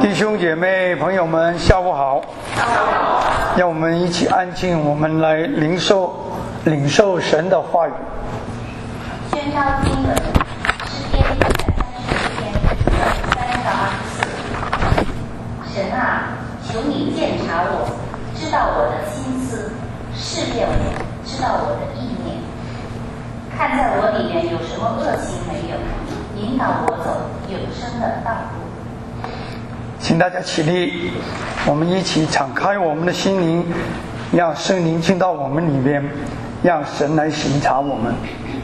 弟兄姐妹朋友们下午好，让我们一起安静，我们来领受神的话语。 宣召经文诗篇130篇23到24。神啊，求你鉴察我，知道我的心思，试验我，知道我的意念，看在我里面有什么恶行没有，引导我走永生的道路。 请大家起立，我们一起敞开我们的心灵，让圣灵进到我们里面，让神来省察我们。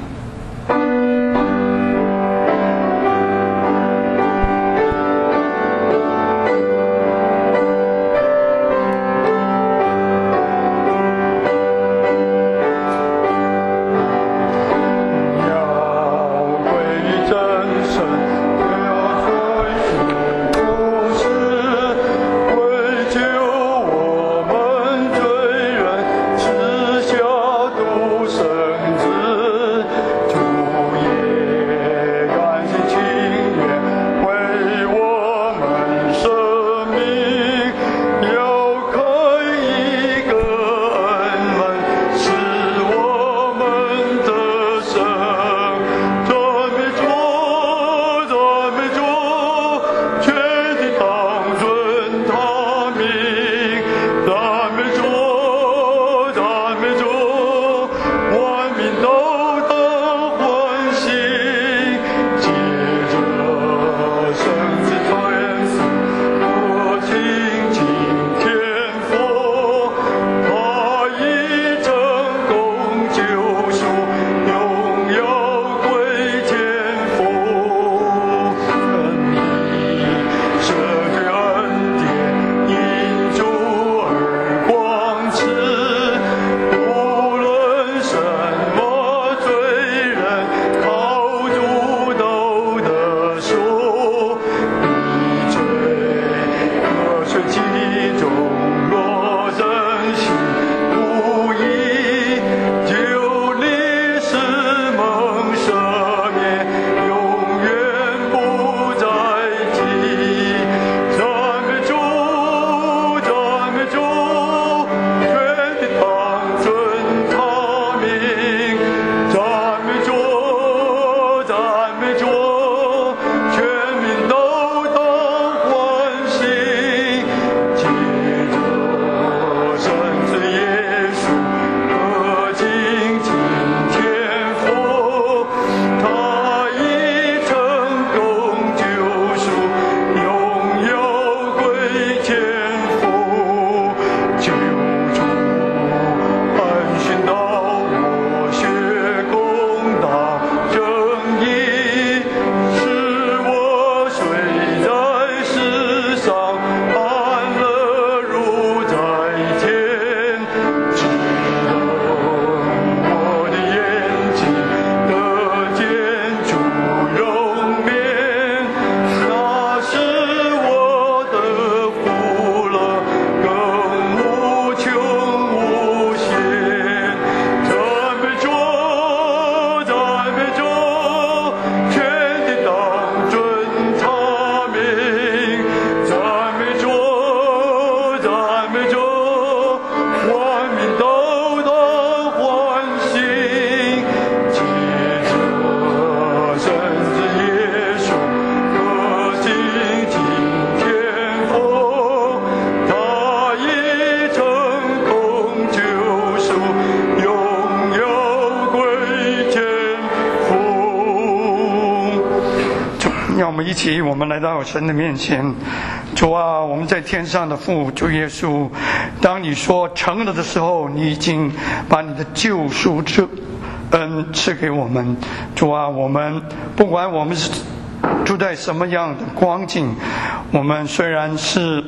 我们来到神的面前，主啊，我们在天上的父，主耶稣，当你说成了的时候，你已经把你的救赎之恩赐给我们。主啊，我们不管我们是住在什么样的光景，我们虽然是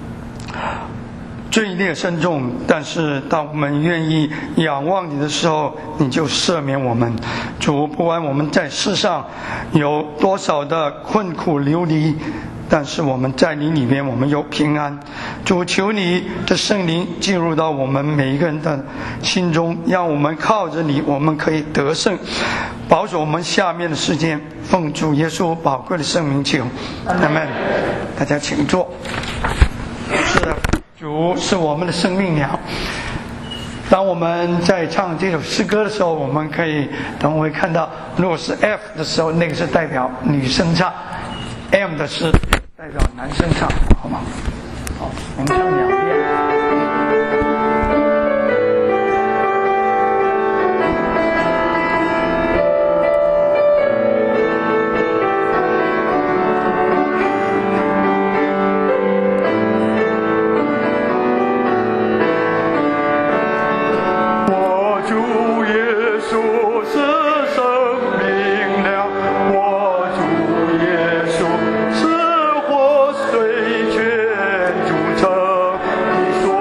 罪孽深重，但是当我们愿意仰望你的时候，你就赦免我们。主，不管我们在世上有多少的困苦流离， 但是我们在你里面我们有平安。主，求你的圣灵进入到我们每一个人的心中，让我们靠着你我们可以得胜，保守我们下面的时间，奉主耶稣宝贵的圣名求，阿们。大家请坐。是的，主是我们的生命鸟。当我们在唱这首诗歌的时候，我们可以等会看到，如果是 F 的时候，那个是代表女生唱， M 的是代表男生唱，好吗？好，我们唱2遍。 你说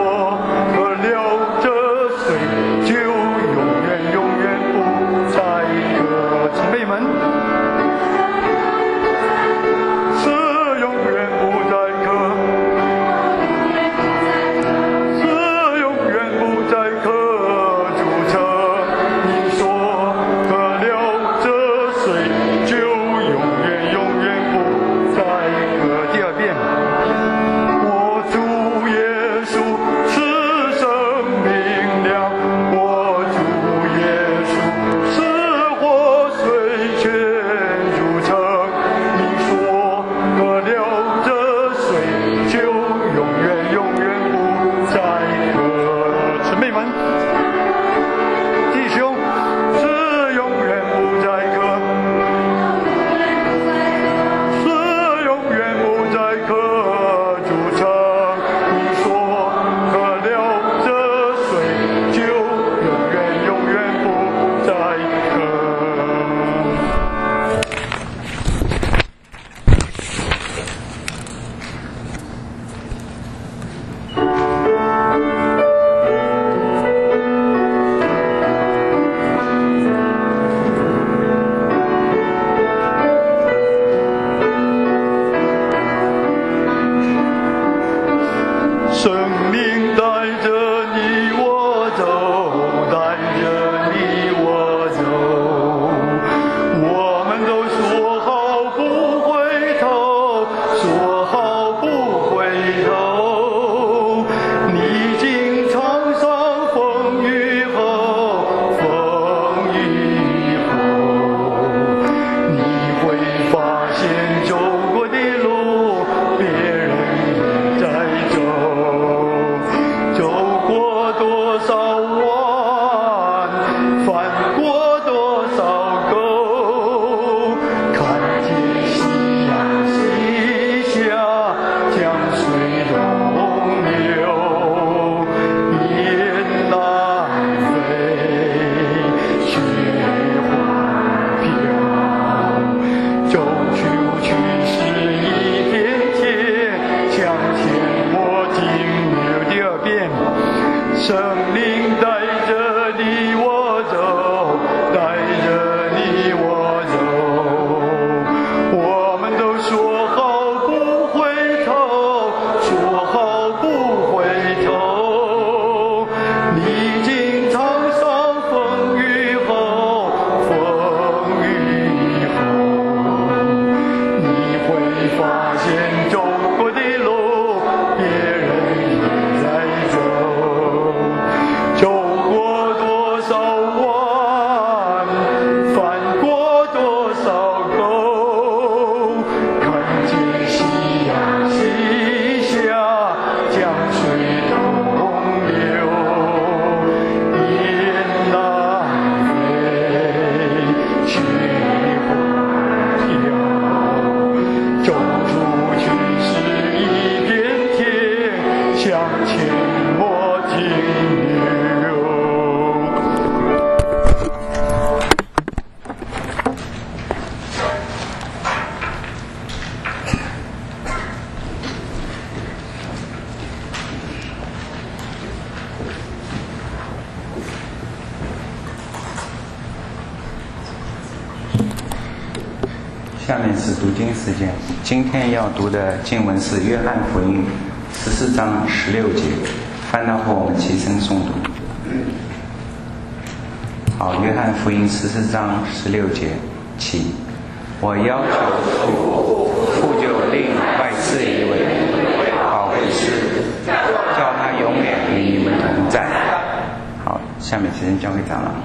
下面是读经时间。今天要读的经文是约翰福音14章16节，翻到后我们齐声诵读。好，约翰福音14章16节起，我要求父就另外赐一位保惠师，叫他永远与你们同在。好，下面齐声交给长老。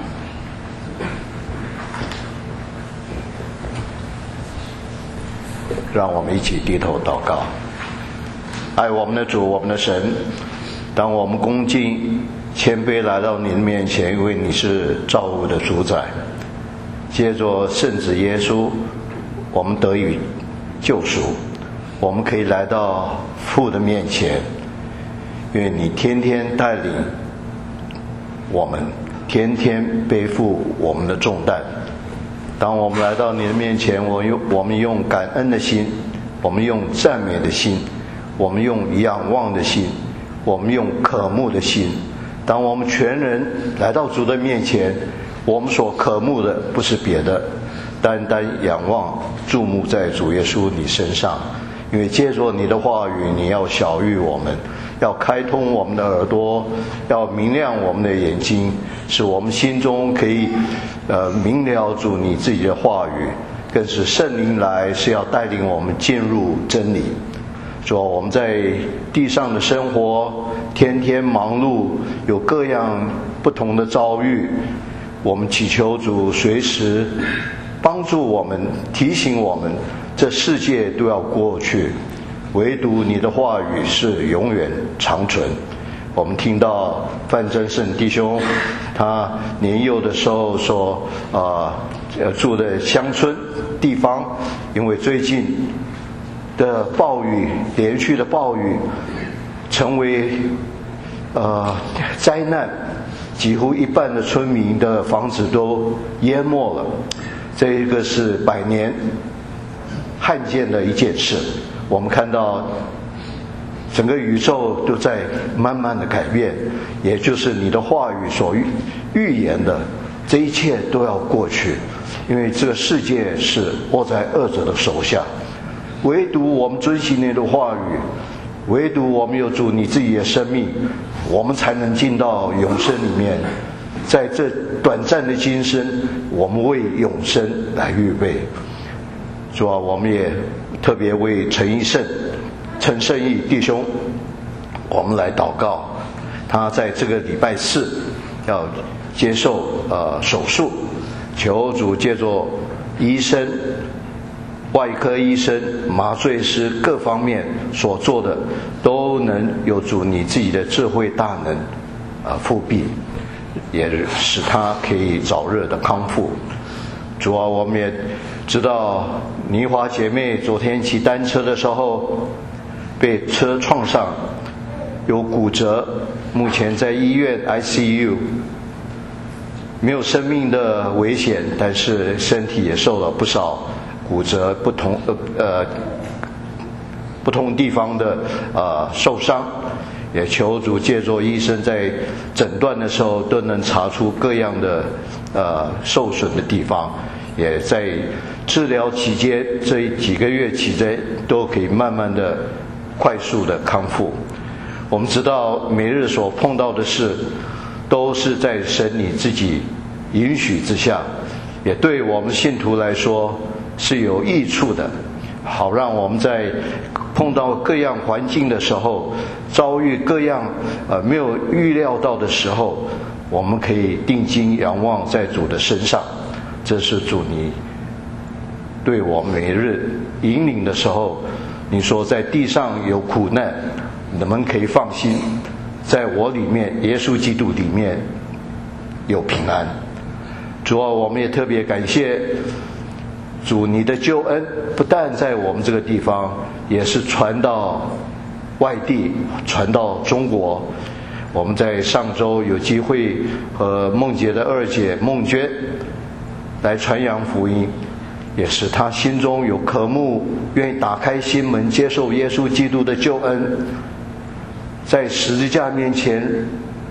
让我们一起低头祷告。爱我们的主，我们的神，当我们恭敬谦卑来到你的面前，因为你是造物的主宰，借着圣子耶稣，我们得以救赎，我们可以来到父的面前，因为你天天带领我们，天天背负我们的重担。当我们来到你的面前，我们用感恩的心，我们用赞美的心，我们用仰望的心，我们用渴慕的心。当我们全人来到主的面前，我们所渴慕的不是别的，单单仰望注目在主耶稣你身上。因为借着你的话语，你要晓谕我们，要开通我们的耳朵，要明亮我们的眼睛，使我们心中可以明了主你自己的话语，更是圣灵来是要带领我们进入真理。主啊，我们在地上的生活天天忙碌，有各样不同的遭遇，我们祈求主随时帮助我们，提醒我们这世界都要过去，唯独你的话语是永远长存。我们听到范真胜弟兄他年幼的时候所住的乡村地方，因为最近的暴雨，连续的暴雨成为灾难，几乎一半的村民的房子都淹没了。这一个是百年罕见的一件事。我们看到整个宇宙都在慢慢的改变，也就是你的话语所预言的，这一切都要过去，因为这个世界是握在恶者的手下。唯独我们遵循你的话语，唯独我们有主你自己的生命，我们才能进到永生里面。在这短暂的今生，我们为永生来预备。主啊，我们也特别为陈胜义弟兄，我们来祷告。他在这个礼拜4要接受手术，求主借着医生、外科医生、麻醉师各方面所做的，都能有主你自己的智慧大能复辟，也使他可以早日的康复。主啊，我们也知道妮华姐妹昨天骑单车的时候被车撞上，有骨折，目前在医院 ICU， 没有生命的危险，但是身体也受了不少骨折，不同地方的受伤。也求主借着医生在诊断的时候都能查出各样的受损的地方，也在治疗期间这几个月期间都可以慢慢的快速的康复。我们知道每日所碰到的事都是在神你自己允许之下，也对我们信徒来说是有益处的，好让我们在碰到各样环境的时候，遭遇各样没有预料到的时候，我们可以定睛仰望在主的身上。这是主你对我们每日引领的时候，你说在地上有苦难，你们可以放心，在我里面，耶稣基督里面有平安。主啊，我们也特别感谢主你的救恩，不但在我们这个地方，也是传到外地，传到中国。我们在上周有机会和梦姐的二姐梦娟来传扬福音，也是她心中有渴慕，愿意打开心门接受耶稣基督的救恩，在十字架面前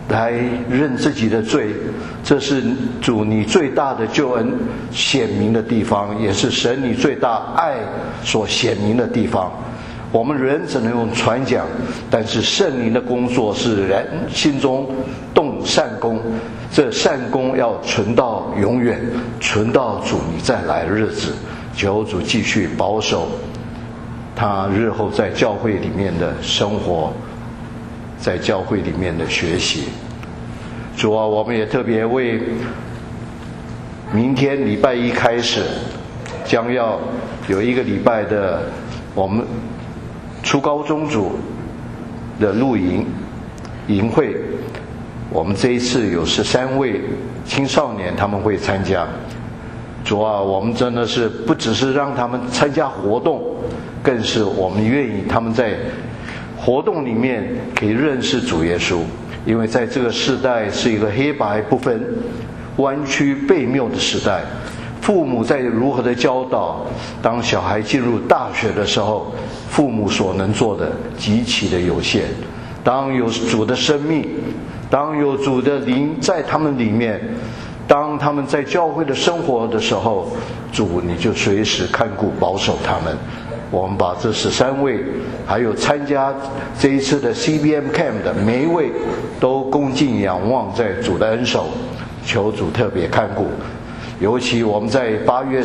来认自己的罪，这是主你最大的救恩显明的地方，也是神你最大爱所显明的地方。我们人只能用传讲，但是圣灵的工作是人心中动善功，这善功要存到永远，存到主你再来的日子。求主继续保守他日后在教会里面的生活，在教会里面的学习。主啊，我们也特别为明天礼拜一开始将要有一个礼拜的我们初高中组的露营会，我们这一次有13位青少年他们会参加。主啊，我们真的是不只是让他们参加活动，更是我们愿意他们在活动里面可以认识主耶稣。因为在这个时代是一个黑白不分、弯曲悖谬的时代，父母在如何的教导，当小孩进入大学的时候，父母所能做的极其的有限。当有主的生命，当有主的灵在他们里面，当他们在教会的生活的时候，主你就随时看顾保守他们。我们把这13位还有参加这一次的 CBM Camp 的每一位都恭敬仰望在主的恩手，求主特别看顾。尤其我们在8月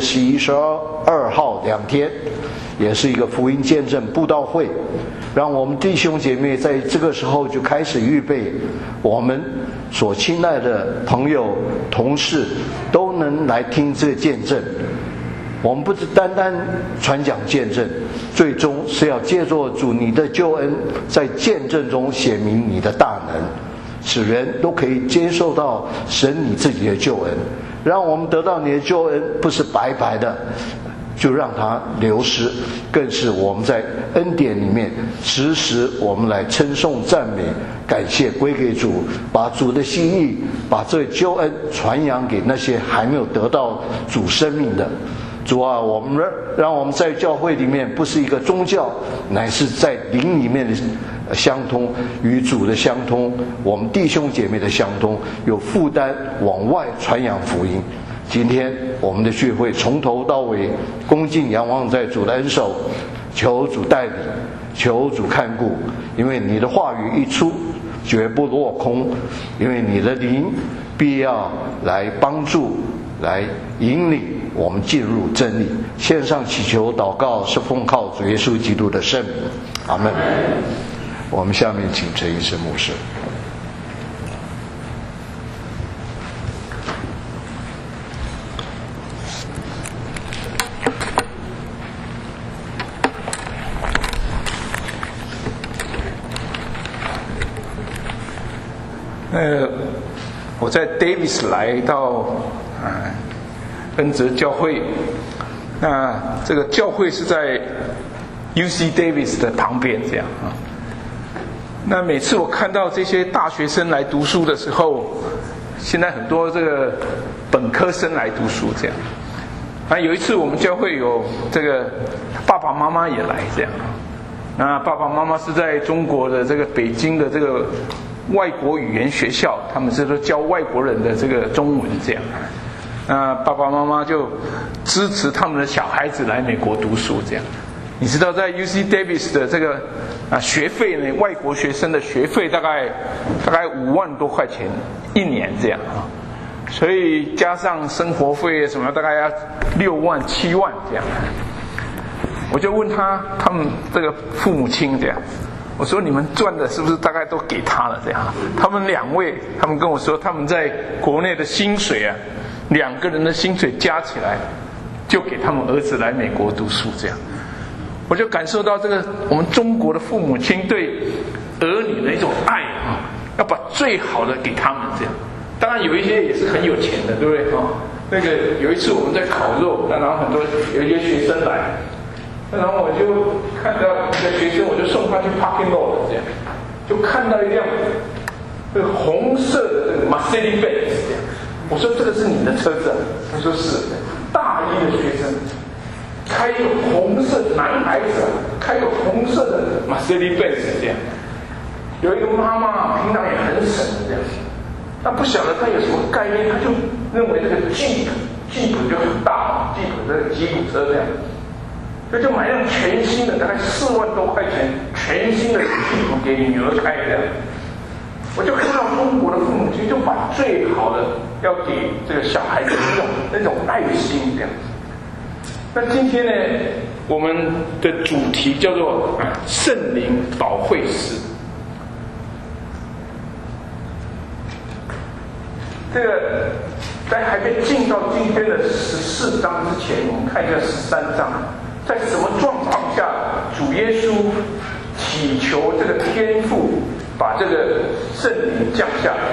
11、12号2天也是一个福音见证布道会，让我们弟兄姐妹在这个时候就开始预备，我们所亲爱的朋友同事都能来听这个见证。我们不是单单传讲见证，最终是要借着主你的救恩，在见证中显明你的大能，使人都可以接受到神你自己的救恩。让我们得到你的救恩不是白白的就让它流失，更是我们在恩典里面时时我们来称颂赞美感谢归给主，把主的心意，把这救恩传扬给那些还没有得到主生命的。主啊，我们让我们在教会里面不是一个宗教，乃是在灵里面的相通，与主的相通，我们弟兄姐妹的相通，有负担往外传扬福音。今天我们的聚会从头到尾恭敬仰望在主的恩手，求主带领，求主看顾，因为你的话语一出绝不落空，因为你的灵必要来帮助，来引领我们进入真理。线上祈求祷告是奉靠主耶稣基督的圣名，阿们。我们下面请陈医师牧师。 我在 Davis 来到恩泽教会，那这个教会是在 UC Davis 的旁边这样啊。那每次我看到这些大学生来读书的时候，现在很多这个本科生来读书这样。那有一次我们教会有这个爸爸妈妈也来这样，那爸爸妈妈是在中国的这个北京的这个外国语言学校，他们是都教外国人的这个中文这样。那爸爸妈妈就支持他们的小孩子来美国读书这样。你知道在 UC Davis 的这个学费呢，外国学生的学费大概5万多块钱一年这样啊，所以加上生活费什么大概要6万7万这样。我就问他们这个父母亲这样，我说你们赚的是不是大概都给他了这样？他们2位，他们跟我说他们在国内的薪水2个人的薪水加起来就给他们儿子来美国读书这样。我就感受到这个我们中国的父母亲对儿女的一种爱要把最好的给他们这样。当然有一些也是很有钱的，对不对那个有一次我们在烤肉，然后有一些学生来，然后我就看到一个学生，我就送他去 parking lot 这样，就看到一辆这个红色的这个 Mercedes-Benz 这样。我说这个是你的车子他说是。大一的学生开一个红色，男孩子开一个红色的 Mercedes-Benz 这样。 有一个妈妈平常也很省的这样，那不晓得她有什么概念，她就认为这个吉普就很大，吉普这个吉普车这样，所以就买辆全新的，大概4万多块钱全新的吉普给女儿开这样。我就看到中国的父母亲就把最好的要给这个小孩子那种爱心这样子。那今天呢，我们的主题叫做圣灵保惠师。这个在还没进到今天的14章之前，我们看一下13章，在什么状况下主耶稣祈求这个天父把这个圣灵降下来？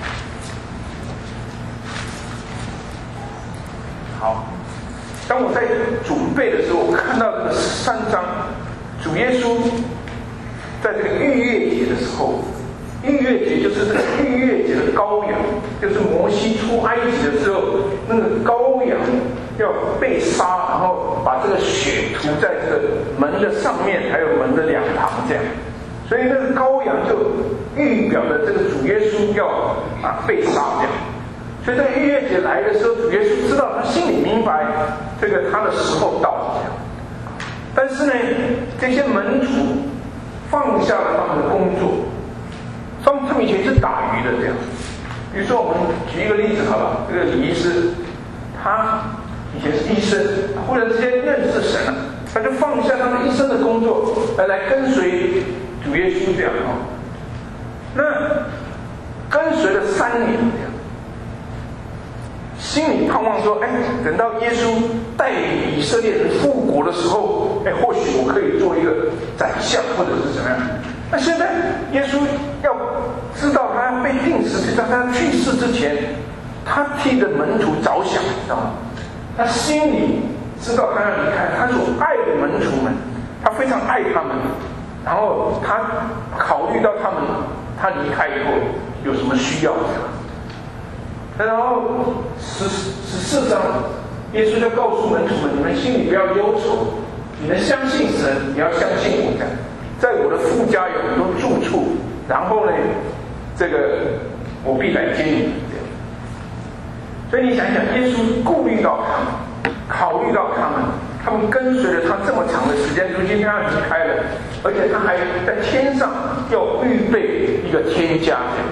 好，当我在准备的时候，我看到这个13章，主耶稣在这个逾越节的时候，逾越节就是这个逾越节的羔羊，就是摩西出埃及的时候，那个羔羊要被杀，然后把这个血涂在这个门的上面，还有门的两旁这样。所以那个羔羊就预表的这个主耶稣要被杀这样。所以这个逾越节来的时候，主耶稣知道，他心里明白这个他的时候到了这样。但是呢，这些门徒放下了他们的工作。他们以前是打鱼的这样，比如说我们举一个例子好了，这个李医师，他以前是医生，忽然之间认识神了，他就放下他们医生的工作，来跟随主耶稣这样啊。那跟随了3年这样，心里盼望说，等到耶稣带领以色列人复国的时候，或许我可以做一个宰相或者是怎么样。那现在耶稣要知道他要被钉十字架，他去世之前，他替着门徒着想，你知道吗？他心里知道他要离开，他所爱的门徒们，他非常爱他们，然后他考虑到他们，他离开以后有什么需要这样。然后14章，耶稣就告诉门徒们：你们心里不要忧愁，你们相信神，也要相信我这样。在我的父家有很多住处，然后呢，这个我必来接你们这样。所以你想一想，耶稣顾虑到他们，考虑到他们跟随了他这么长的时间，如今他要离开了，而且他还在天上要预备一个天家这样。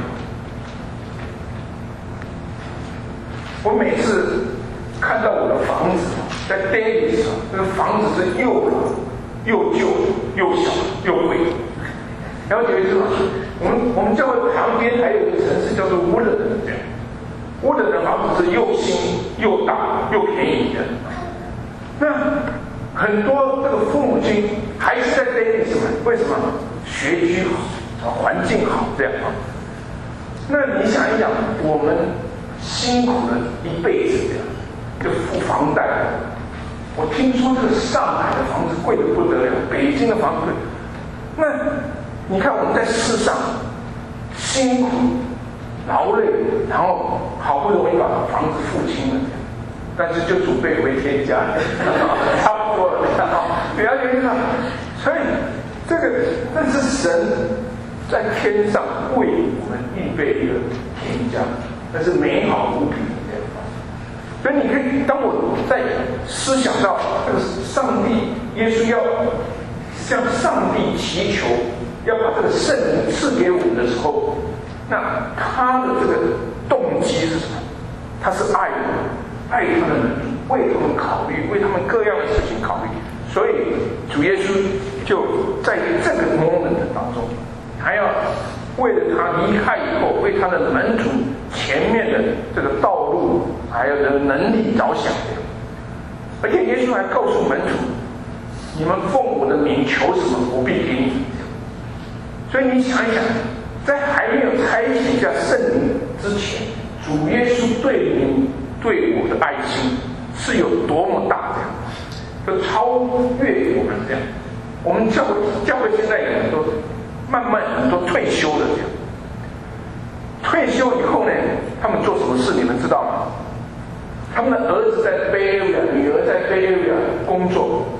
我每次看到我的房子在 Davis 上，那个房子是又老又旧又小又贵。了解是吧？我们教会旁边还有一个城市叫做乌勒人，这样。乌勒人房子是又新又大又便宜的。那很多这个父母亲还是在 Davis 买，为什么？学区好，环境好这样啊。那你想一想，我们辛苦了一辈子这样，就付房贷。我听说这个上海的房子贵得不得了，北京的房子贵。那你看我们在世上辛苦劳累，然后好不容易把房子付清了，但是就准备回天家，差不多了，了解吗？所以这是神在天上为我们预备一个天家，那是美好无比的。所以你可以，当我在思想到这个上帝耶稣要向上帝祈求，要把这个圣灵赐给我们的时候，那他的这个动机是什么？他是爱我们，爱他的人，为他们考虑，为他们各样的事情考虑。所以主耶稣就在这个 moment 当中，还要为了他离开以后，为他的门徒前面的这个道路还有的能力着想。而且耶稣还告诉门徒，你们奉我的名求什么，我必给你。所以你想一想，在还没有开启下圣灵之前，主耶稣对你对我的爱心是有多么大这样，就超越我们这样。我们教会现在有很多慢慢很多退休的这样，退休以后呢，他们做什么事你们知道吗？他们的儿子在 Bay Area， 女儿在 Bay Area 工作，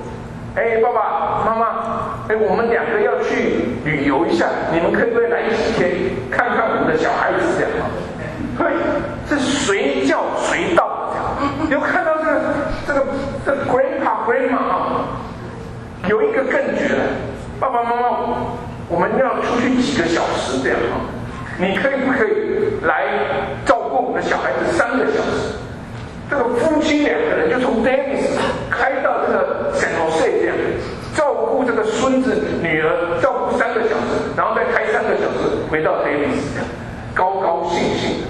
爸爸妈妈，我们2个要去旅游一下，你们可不可以来几天看看我们的小孩子这样？对，是随叫随到这样。有看到这个 grandpa grandma 有一个更绝了，爸爸妈妈，我们要出去几个小时这样你可以不可以来照顾我们的小孩子3个小时？这个夫妻2个人就从 Davis 开到这个 San Jose 这样，照顾这个孙子女儿，照顾3个小时，然后再开3个小时回到 Davis 这样，高高兴兴。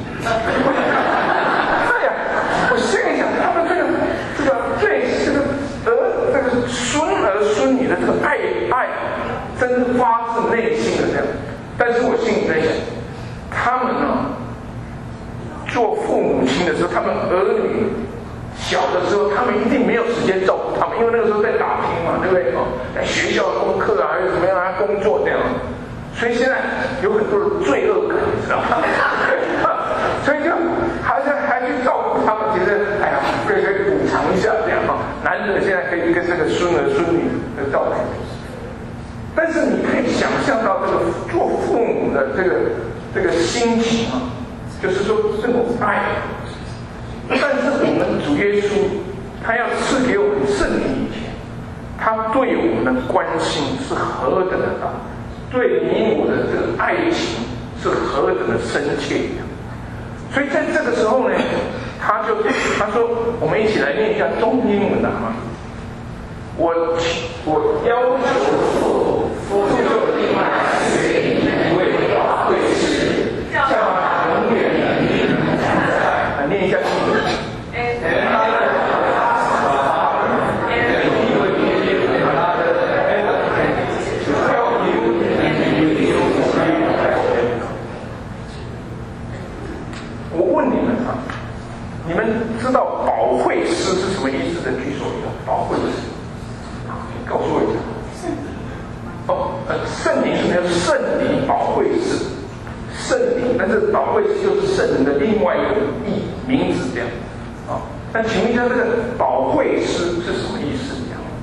对呀，我心里想，他们这个对这个孙儿孙女的这个爱，真发自内心的这样。但是我心里在想，他们做父母亲的时候，他们儿女小的时候，他们一定没有时间照顾他们，因为那个时候在打拼嘛，对不对？在学校功课还有怎么样工作这样，所以现在有很多的罪恶感，你知道吗？所以就还去照顾他们，觉得可以补偿一下这样难得现在可以跟这个孙儿孙女的照顾。但是你可以想象到这个做父母的这个心情就是说这种爱。但是我们主耶稣他要赐给我们圣灵以前，他对我们的关心是何等的大，对你我的这个爱情是何等的深切。所以在这个时候呢，他说我们一起来念一下中英文的好吗？我要求父就另外赐给你们一位宝贵师，叫他永远与你们同在。念一下经文。我问你们你们知道保惠师是什么意思的？举手一下。保惠师，告诉我一下。圣灵是没有圣灵保惠师，圣灵，但是保惠师就是圣灵的另外一个名字这样。那请问一下，这个保惠师是什么意思？这样？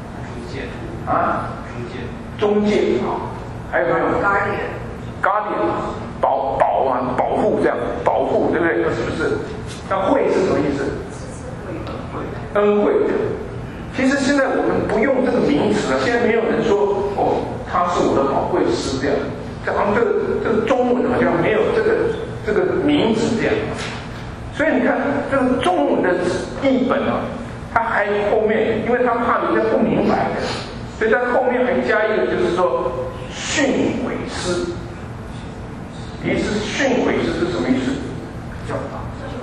中介还有没有 ？Guardian， 保护这样，保护对不对？是不是？那惠是什么意思？恩惠。其实现在我们不用这个名词了，现在没有人说他是我的保惠师这样，好像这个中文好像没有这个名字这样。所以你看这个中文的译本它还后面，因为他怕人家不明白的，所以在后面还加一个，就是说训诲师。意思训诲师是什么意思？教导。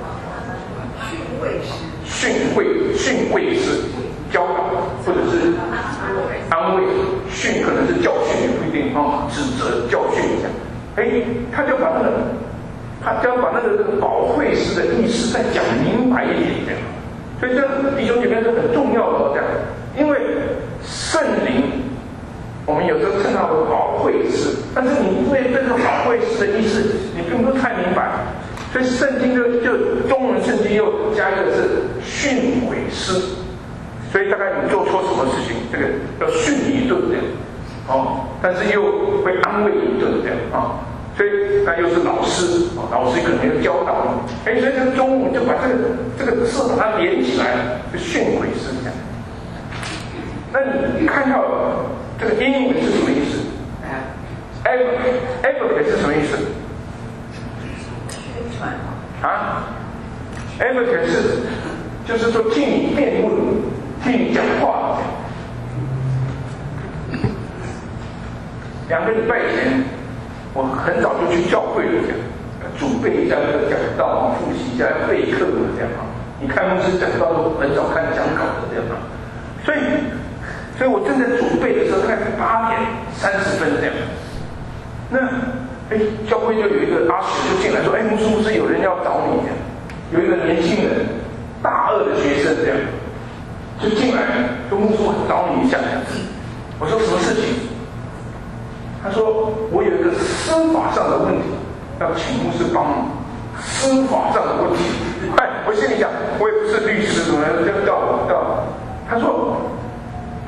训诲师，教导或者是安慰，训可能是教训，也不一定指责教训一下。他就把那个保惠师的意思再讲明白一点这样。所以这弟兄姐妹是很重要的这样，因为圣灵我们有时候称它为保惠师，但是你对这个保惠师的意思你并不太明白，所以圣经就中文圣经又加一个是训诲师，所以大概你做错什么事情，这个要训你一顿这样，但是又会安慰一顿这样所以那又是老师，老师可能要教导你，所以这个中文就把这个字把它连起来，就训诲师这样。那你看到这个英文是什么意思 ？advocate 是什么意思？advocate 就是说替你辩论，替你讲话。2个礼拜前，我很早就去教会了，这样准备一下这个讲道，复习一下备课这样你看牧师讲道都很早看讲稿的这样所以我正在准备的时候，大概8点30分这样。那教会就有一个阿雪就进来说：“牧师，有人要找你。”有一个年轻人，大2的学生这样，就进来说：“牧师，我找你一下。”我说：“什么事情？”他说：“我有一个司法上的问题，要请牧师帮忙。司法上的问题。”我心里想，我也不是律师，怎么要？他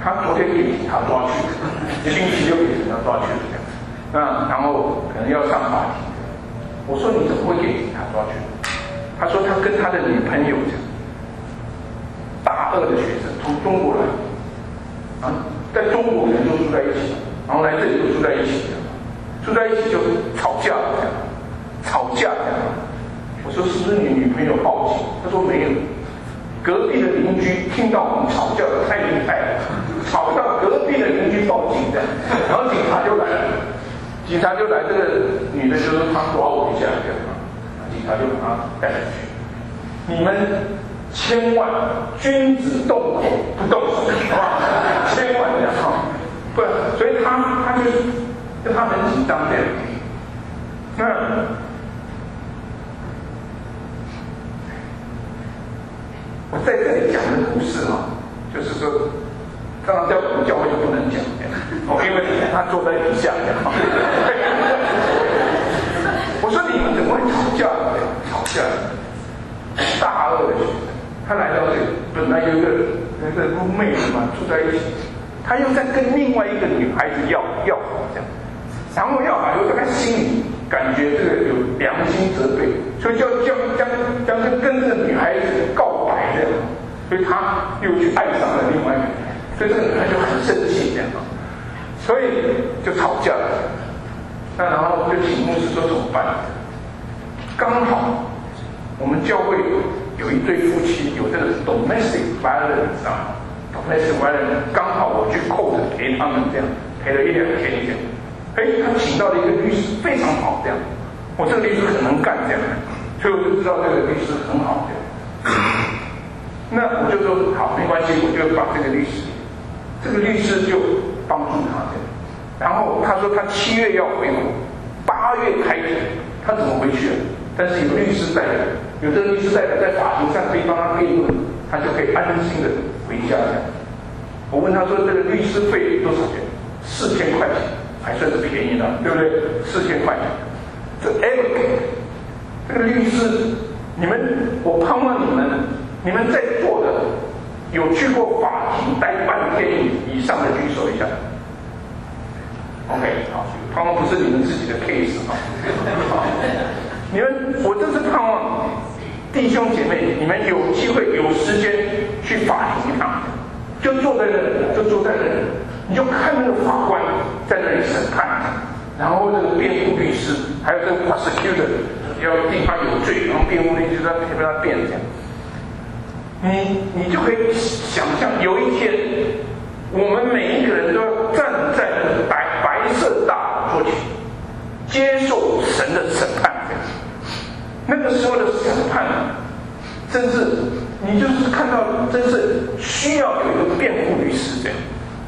他昨天给警察抓去，星期六给警察抓去了，那然后可能要上法庭。我说你怎么会给警察抓去？他说他跟他的女朋友大二的学生从中国来，在中国人就住在一起，然后来这里就住在一起，住在一起就吵架了，吵架。我说是不是你女朋友报警？他说没有，隔壁的邻居听到我们吵架的太厉害了，吵到隔壁的邻居报警的，然后警察就来了，这个女的就说她抓我一下，警察就把她带回去。你们千万君子动口不动手，好吧？千万这样哈，不，所以他就他很紧张这样。那我在这里讲的故事就是说，当然在我们教会就不能讲，因为他坐在底下讲。我说你们怎么会吵架？吵架，大二的学生，他来到这里，本来有一个roommate嘛，住在一起，他又在跟另外一个女孩子要好这样，然后要好，又在他心里感觉这个有良心责备，所以将跟这个女孩子告白这样，所以他又去爱上了另外一个女孩，所以这个女孩就很生气这样，所以就吵架了。那然后就请牧师说怎么办？刚好我们教会有一对夫妻有这个 domestic violence domestic violence， 刚好我去扣着陪他们这样，陪了1-2天这样。他请到了一个律师，非常好这样。我这个律师很能干这样，所以我就知道这个律师很好这样。那我就说好，没关系，我就把这个律师就帮助他这样。然后他说他7月要回国，8月开庭，他怎么回去？但是有律师在，有这个律师在法庭上可以帮他辩论，他就可以安心的回家这样。我问他说这个律师费多少钱？4000块钱，还算是便宜的，对不对？4000块钱。这 这个律师，我盼望你们在座的有去过法庭待半天以上的举手一下。OK， 好，盼望不是你们自己的 case 我真是盼望弟兄姐妹，你们有机会有时间去法庭一趟，就坐在那里，你就看那个法官在那里审判，然后这个辩护律师，还有这个 prosecutor 要定他有罪，然后辩护律师在陪他辩这样。你就可以想象，有一天我们每一个人都要站在那个白色大座前，接受神的审判。那个时候的审判，真是你就是看到，真是需要有一个辩护律师这样。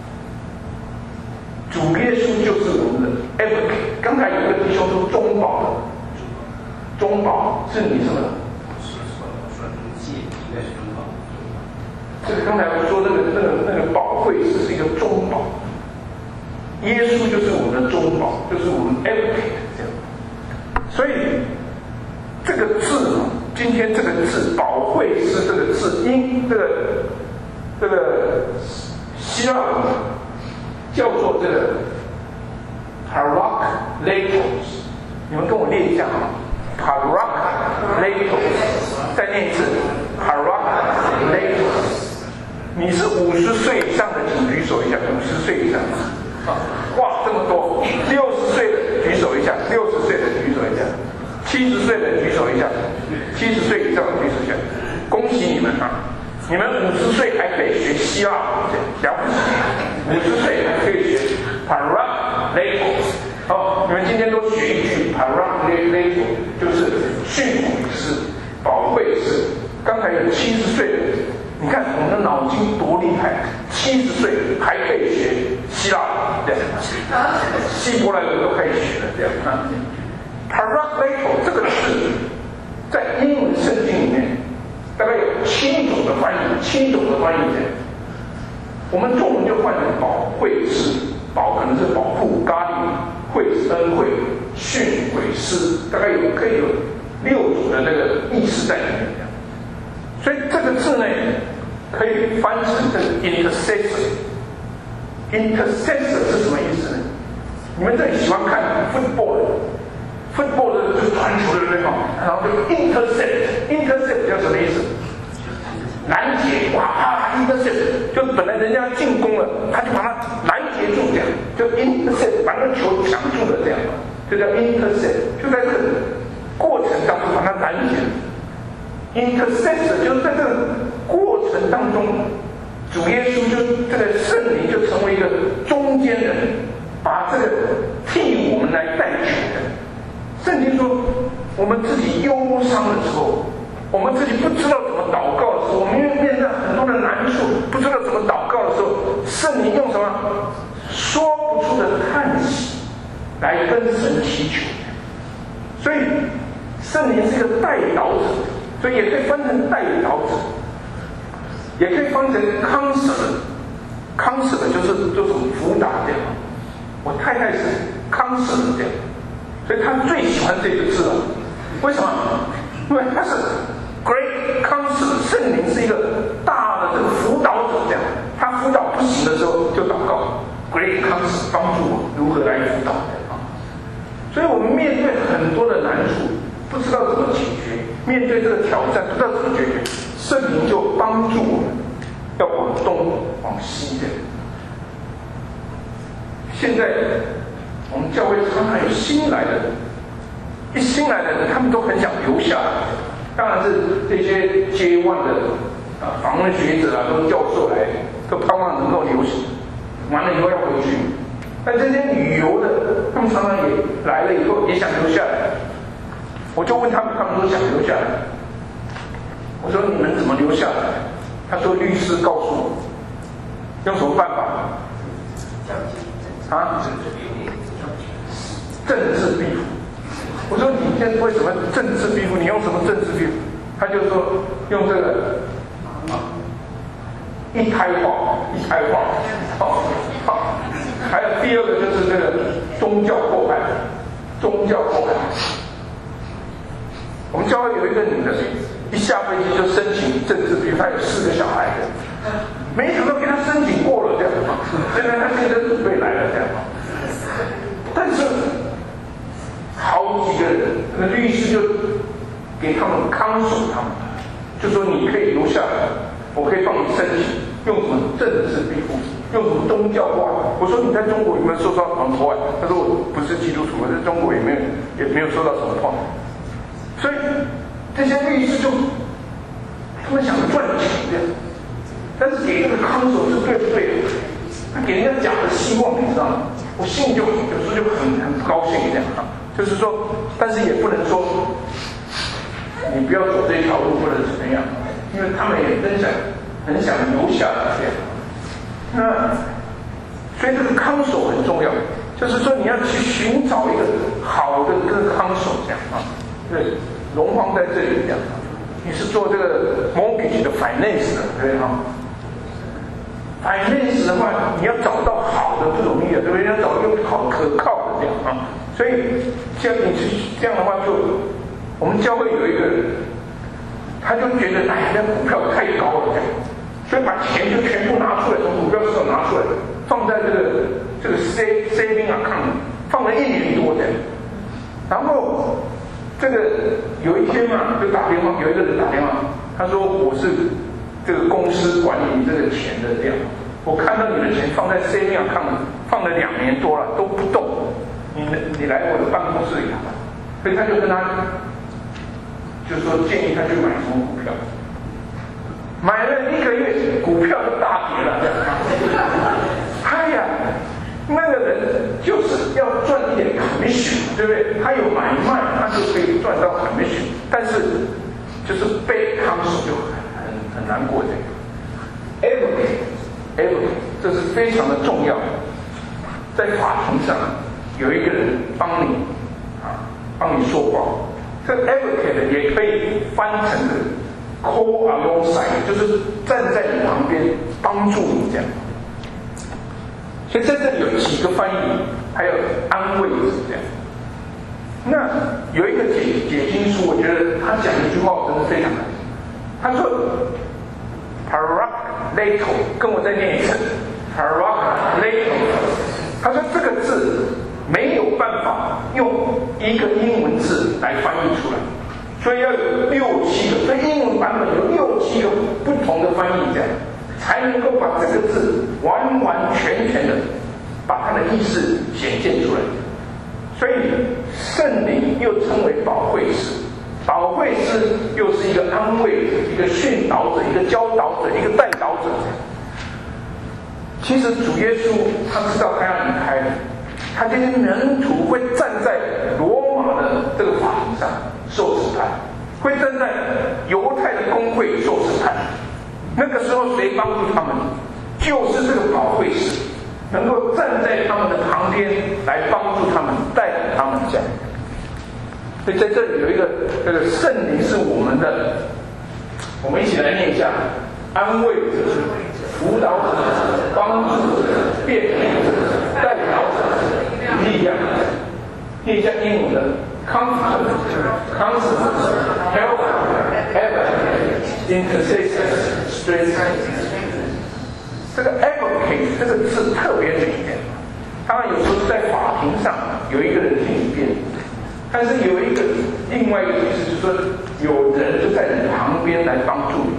主耶稣就是我们的 advocate。刚才有个弟兄说中保，中保是你什么？这个刚才我说那个保惠师是一个中保，耶稣就是我们的中保，就是我们 advocate 这样。所以这个字今天这个字保惠师这个字这个希腊文叫做这个 parakletos， 你们跟我念一下好吗？ parakletos， 再念一次 parakletos。你是50岁以上的，请举手一下。50岁以上，哇，这么多！60岁的举手一下，60岁的举手一下，70岁的举手一下，70岁以上的举手一下。恭喜你们啊！你们50岁还可以学希腊语，了不起！50岁还可以学 parakletos。好，你们今天都学一句 parakletos， 就是训诲师、保惠师。刚才有70岁的。你看我们的脑筋多厉害！70岁还可以学希腊语，这样，希伯来文都可以学了，这样。Parakletos 这个字在英文圣经里面大概有7种的翻译，这样。我们中文就换成保惠师，保可能是保护、咖喱，惠是恩惠，训诲师，大概可以有6种的那个意思在里面。所以这个字呢，可以翻成这个 intercessor， intercessor 是什么意思呢？你们这里喜欢看 football 的就是传球的，对不对？然后就 intercept 叫什么意思？拦截，哇 intercept 就本来人家进攻了，他就把它拦截住，这样就 intercept 把那个球抢住了，这样就叫 intercept， 就在这个过程当中把它拦截。intercessor 就是在这个过程当中，主耶稣就这个圣灵就成为一个中间人，把这个替我们来代求的。圣经说，我们自己忧伤的时候，我们自己不知道怎么祷告的时候，我们因为面对很多的难处，不知道怎么祷告的时候，圣灵用什么说不出的叹息来跟神祈求。所以圣灵是一个代祷者，所以也可以分成代祷者，也可以分成counselor 就是辅导这样。我太太是counselor这样，所以她最喜欢这个字了。为什么？因为她是 great counselor， 圣灵是一个大的这个辅导者这样。他辅导不行的时候就祷告 ，great counselor 帮助我如何来辅导啊。所以我们面对很多的难处，不知道怎么解决，面对这个挑战不知道怎么解决，圣灵就帮助我们，要往东往西的。现在我们教会常常有新来的人，一新来的人，他们都很想留下来。当然是这些接万的访问学者都教授来，都盼望能够留下，完了以后要回去。但这些旅游的，他们常常也来了以后也想留下来。我就问他们，他们都想留下来。我说你们怎么留下来？他说律师告诉我，用什么办法？政治庇护。我说你现在为什么政治庇护？你用什么政治庇护？他就说用这个一胎化。还有第二个就是这个宗教迫害。我们教会有一个女的，一下飞机就申请政治庇护，她有4个小孩的，没想到给她申请过了这样，现在她现在准备来了这样，但是好几个人，那个律师就给他们康守他们，就说你可以留下来，我可以帮你申请，用什么政治庇护，用什么宗教化。我说你在中国有没有受到什么迫害？他说我不是基督徒，我在中国也没有受到什么迫害。所以这些律师就他们想赚钱这样，但是给这个康守是对不对的？他给人家假的希望，你知道吗？我心里就有时候就很不高兴这样啊。就是说，但是也不能说你不要走这条路或者怎么样，因为他们也很想留下来这样。那所以这个康守很重要，就是说你要去寻找一个好的这个康守这样啊。对，龙皇在这里这样，你是做这个 mortgage 的 finance 的，对哈。finance 的话，你要找到好的不容易的，对不对？要找一个好可靠的这样啊。所以像你这样的话，就我们教会有一个人，他就觉得哎，那股票太高了这样，所以把钱就全部拿出来，从股票市场拿出来，放在这个 saving account， 放了1年多这样。然后这个有一天嘛，就打电话，有一个人打电话，他说我是这个公司管理这个钱的这样，我看到你的钱放在 saving account 放了2年多了都不动。你来我的办公室里吧，所以他就跟他就说建议他去买什么股票，买了1个月，股票就大跌了。哎呀，那个人就是要赚一点 commission， 对不对？他有买卖，他就可以赚到 commission， 但是就是被康守就很难过这个。advocate， 这是非常的重要，在法庭上。有一个人帮你说话，这 advocate 也可以翻成 call alongside， 就是站在你旁边帮助你这样。所以在这里有几个翻译，还有安慰者这样。那有一个解经书，我觉得他讲一句话真的非常好。他说 paracleto， 跟我再念一次 Paracletos， 他说这个字没有办法用一个英文字来翻译出来，所以要有6、7个，所以英文版本有6、7个不同的翻译，这样才能够把这个字完完全全的把它的意思显现出来。所以圣灵又称为保惠师，保惠师又是一个安慰者、一个训导者、一个教导者、一个带导者。其实主耶稣他知道他要离开了，他这些门徒会站在罗马的这个法庭上受审判，会站在犹太的公会受审判。那个时候谁帮助他们？就是这个保惠师，能够站在他们的旁边来帮助他们，带领他们这样。所以在这里有一个这个圣灵是我们的，我们一起来念一下：安慰者、辅导者、帮助者、辩护者、代表者、力量。念一下英文的 comfort、help、advocate、intercessor、strength。这个 advocate 这个字特别美的，当然有时候在法庭上有一个人替你辩护，但是有一个另外一个意思就是说，有人就在你旁边来帮助你。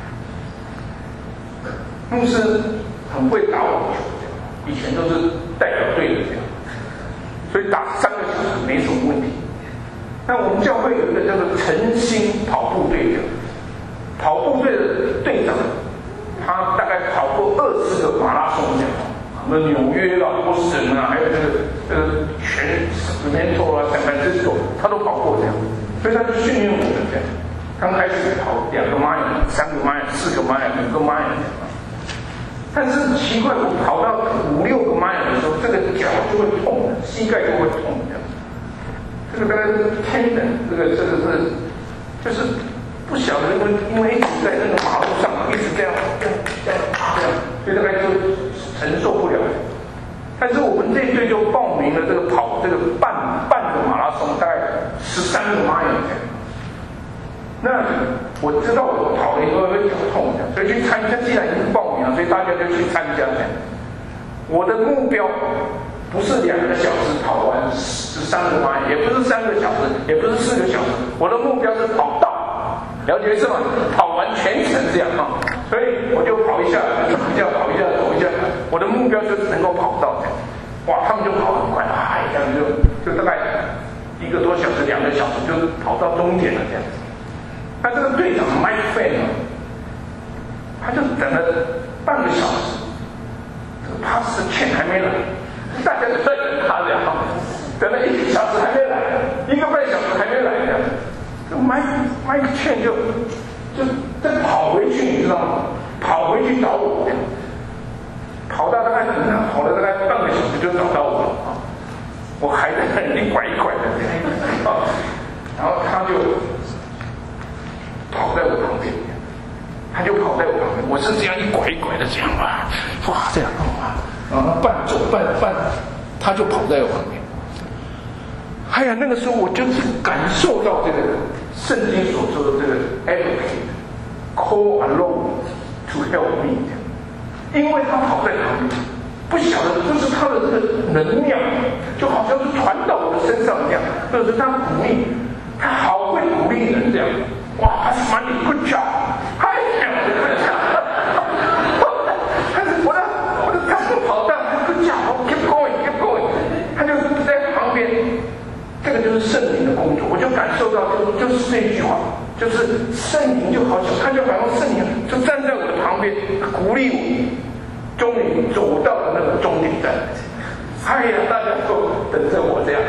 牧师很会打网球，以前都是代表队的这样，所以打3个小时没什么问题。那我们教会有一个叫做晨星跑步队的，跑步队的队长，他大概跑过20个马拉松这样，什么纽约啦、波士顿啊，还有这个全史面托啊、San Francisco，他都跑过这样，所以他就训练我们这样。刚开始跑2个 mile、3个 mile、4个 mile、5个 mile。但是奇怪，我跑到5、6个 mile 的时候，这个脚就会痛，膝盖就会痛的。这个大概是tendon，这个是就是不晓得，因为一直在那个马路上，一直这样，所以大概就承受不了。但是我们这一队就报名了这个跑这个半个马拉松，大概13个 mile。那我知道我跑了以后会脚痛的，所以去参加。既然已经报名了，所以大家就去参加。我的目标不是2个小时跑完13个 mile， 也不是3个小时，也不是4个小时。我的目标是跑到，了解是吗？跑完全程这样啊。所以我就跑一下，走一下，跑一下，走一下。我的目标就是能够跑到这样。哇，他们就跑很快，这样就大概1个多小时、2个小时就跑到终点了这样子。那这个队长 Mike Fan 他就等了半个小时，这个 Pastor Chen 还没来，大家都在等他这样，等了1个小时还没来，1个半小时还没来这样，这 Mike Chen 就再跑回去，你知道吗？跑回去找我，跑到大概跑了大概半个小时就找到我了啊！我还在那里拐一拐的这样啊，然后他就跑在我旁边，他就跑在我旁边，我是这样一拐一拐的这样哇这样半走半，他就跑在我旁边。哎呀，那个时候我就是感受到这个圣经所说的这个 advocate call alone to help me， 因为他跑在旁边，不晓得就是他的这个能量，就好像是传到我的身上一样，或者是他鼓励，他好会鼓励人这样。哇，他是蛮good job，太强了 good job， 我的他不跑到 good job，keep going， 他就在旁边，这个就是圣灵的工作，我就感受到就是这句话，就是圣灵就好像他就好像圣灵就站在我的旁边鼓励我，终于走到了那个终点站，哎呀，大家都等着我这样，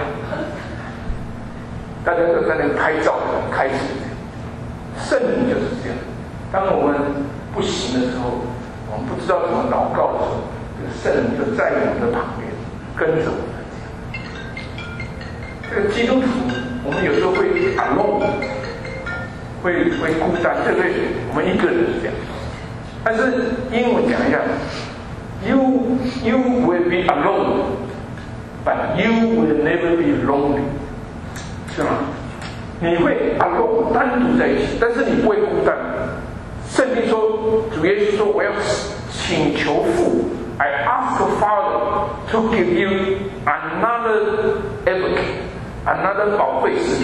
大家都在那里拍照开始。圣灵就是这样，当我们不行的时候，我们不知道怎么祷告的时候，这个圣灵就在我们的旁边，跟着我们这样。这个基督徒，我们有时候会alone，会孤单，对不对？我们一个人是这样。但是英文讲一下 ，You will be alone, but you will never be lonely， 是吗？你会alone单独在一起，但是你不会孤单。圣经说，主耶稣说，我要请求父 I ask the Father to give you another advocate, another 保惠师。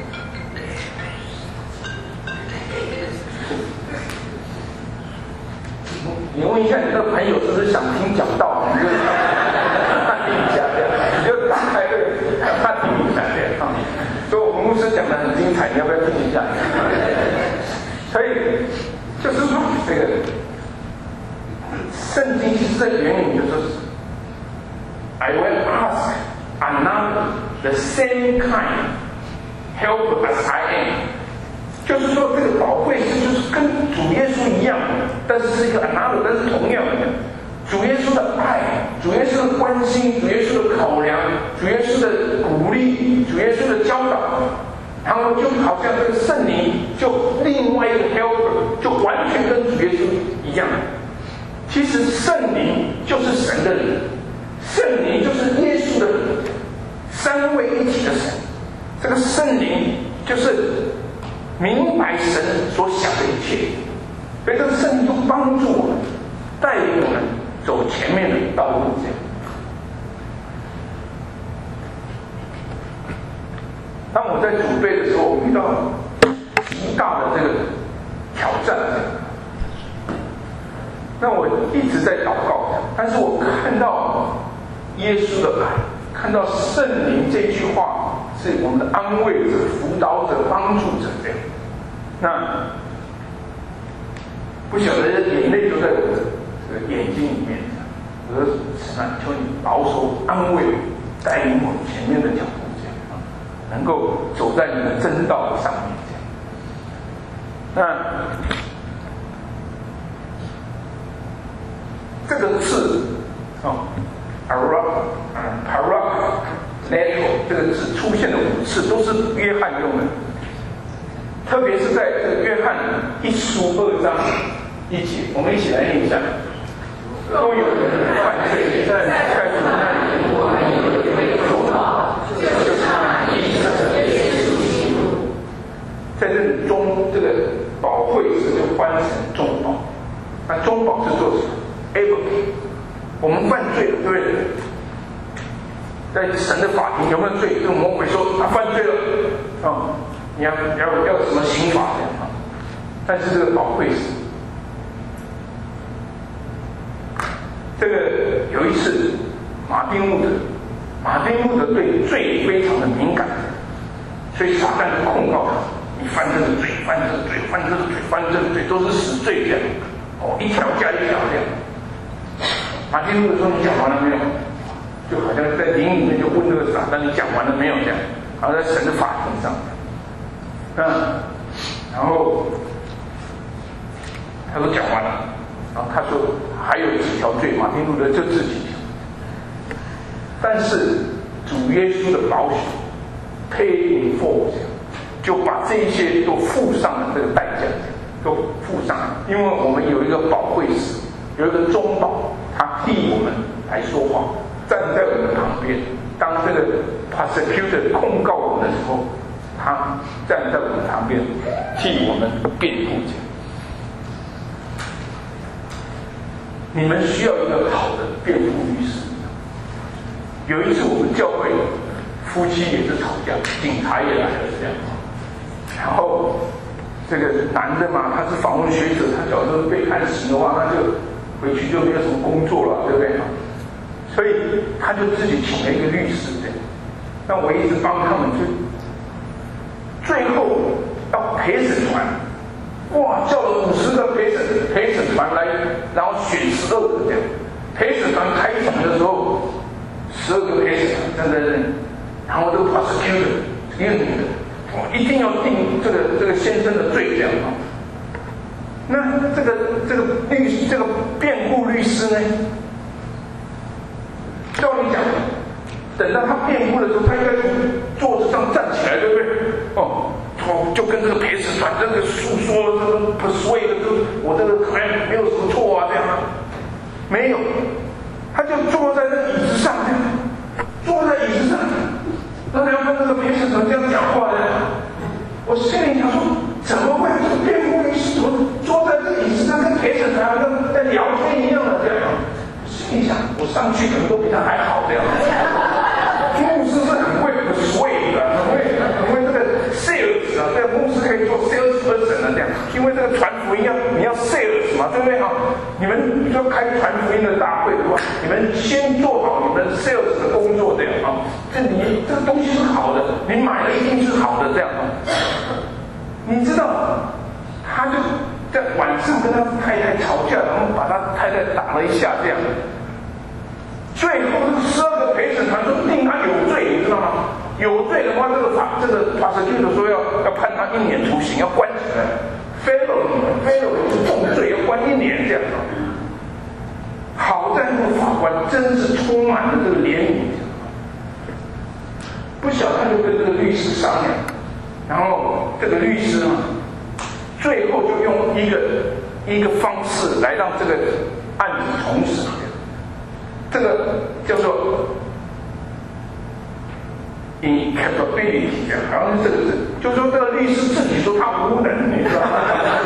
你问一下你的朋友是不是想听讲道，你就他听一下，你就打开这个让他听一下，所以我们牧师讲的很精彩，你要不要听一下？所以就是说这个圣经其实在原语就是 I will ask another the same kind help as I am， 就是说这个保惠师就是跟主耶稣一样，但是是一个 another， 但是同样的主耶稣的爱，主耶稣的关心，主耶稣的考量，主耶稣的鼓励，主耶稣的教导，然后就好像这个圣灵就另外一个 helper， 就完全跟主耶稣一样。其实圣灵就是神的灵，圣灵就是耶稣的灵，三位一体的神。这个圣灵就是明白神所想的一切，所以这个圣灵就帮助我们，带领我们走前面的道路。这样，当我在准备的时候，我遇到极大的这个挑战。那我一直在祷告，但是我看到耶稣的爱，看到圣灵这句话是我们的安慰者、辅导者、帮助者这样。那不晓得眼泪就在我的眼睛里面。我说神啊，求你保守、安慰、带领我前面的脚步这样啊，能够走在你的真道上面这样。那这个字，paracleto 这个字出现了5次，都是约翰用的。特别是在这个约翰1书2章1节，我们一起来念一下：都有人犯罪，在主那里我们有中保，就是那一生的耶稣基督。在这里中这个保惠师就翻成中保，那中保是做什么？我们犯罪了，对不对？在神的法庭有没有罪？跟魔鬼说他犯罪了，你要什么刑罚这样啊？但是这个保惠师，这个有一次马丁路德对罪非常的敏感，所以撒旦就控告他：你犯这个罪，犯这个罪，犯这个罪，犯这个罪，都是死罪这样。一条加一条这样。马丁路德说：“你讲完了没有？”就好像在灵里面就问这个撒旦：“你讲完了没有？”这样，然后在神的法庭上，然后他说讲完了，然后他说还有几条罪，马丁路德就自己条，但是主耶稣的宝血 pay in full， 就把这一些都付上了这个代价，都付上了，因为我们有一个保惠师，有一个中保。他替我们来说话，站在我们旁边。当这个 prosecutor 控告我们的时候，他站在我们旁边，替我们辩护。你们需要一个好的辩护律师。有一次我们教会夫妻也是吵架，警察也来了这样。然后这个男的嘛，他是访问学者，他小时候被判刑的话，那就回去就没有什么工作了，对不对？所以他就自己请了一个律师这样。那我一直帮他们，就最后要陪审团，哇，叫了50个陪审团来，然后选12个这样。陪审团开庭的时候，12个陪审团站在那里，然后这个 prosecutor 这个女的，一定要定这个先生的罪这样啊。那这个辩护律师呢？照理讲，等到他辩护的时候，他应该从桌子上站起来，对不对？就跟这个陪审团这个诉说，这个 persuade， 我这个没有什么错啊，这样啊，没有，他就坐在那椅子上，这样，坐在椅子上，那要跟这个陪审团这样讲话的，我心里想说，怎么会这个辩护律师坐在这个椅子上跟陪审团好像在聊天一样的这样？心里想上去可能都比他还好这样。牧师是很会 persuade 的，很会这个 sales 啊，这个牧师可以做 sales person 的这样，因为这个传福音你要 sales 嘛，对不对啊？你们就开传福音的大会的话，你们先做好你们 sales 的工作这样啊，这个东西是好的，你买了一定是好的这样啊。你知道，他就在晚上跟他太太吵架，然后把他太太打了一下这样。最后这12个陪审团说定他有罪，你知道吗？有罪的话，这个法律的说要判他1年徒刑，要关起来。felony 是重罪，要关1年这样。好在那个法官真是充满了这个怜悯，不晓得他就跟这个律师商量，然后这个律师呢，最后就用一个方式来让这个案子重审。这个叫做 incapability， 好像是这个字，就是说这个律师自己说他无能，你知道吗？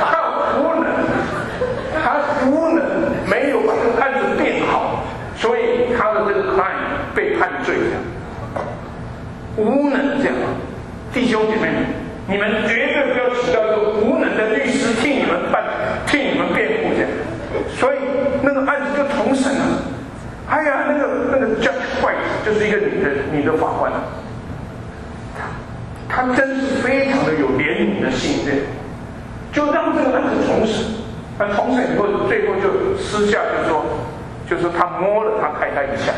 他无能，没有把这个案子变好，所以他的这个 client 被判罪这样，无能这样。弟兄姐妹们，你们绝对不要请到一个无能的律师替你们辩护这样，所以那个案子就重审了。哎呀，那个 Judge White 就是一个女的法官，她真是非常的有怜悯的心，这样就让这个案子重审。那重审以后，最后就私下就说他摸了他太太一下，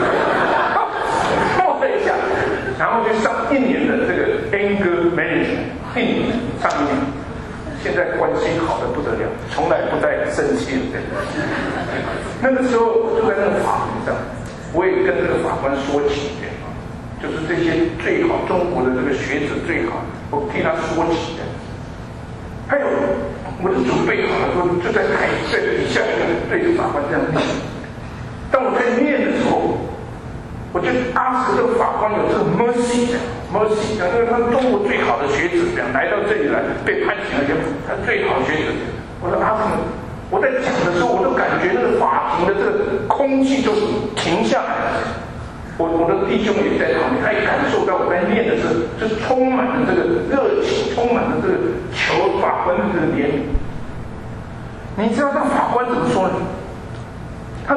摸了一下，然后就上1年的这个 anger management，1年上1年。现在关系好得不得了，从来不再生气了。那个时候我就在那个法庭上，我也跟这个法官说起的，就是这些最好中国的这个学者最好，我替他说起的。还有，我就准备好了，说就在底下对着法官这样念。当我在念的时候，我就ask这个法官有这个 mercy， 因为他是中国最好的学者，这样来到这里来被判刑了，他最好的学者。我说ask，我在讲的时候，我都感觉那个法庭的这个空气就停下来了。我的弟兄也在旁边，他也感受到我在念的时候，是充满了这个热情，充满了这个求法官的这个怜悯。你知道那法官怎么说呢？他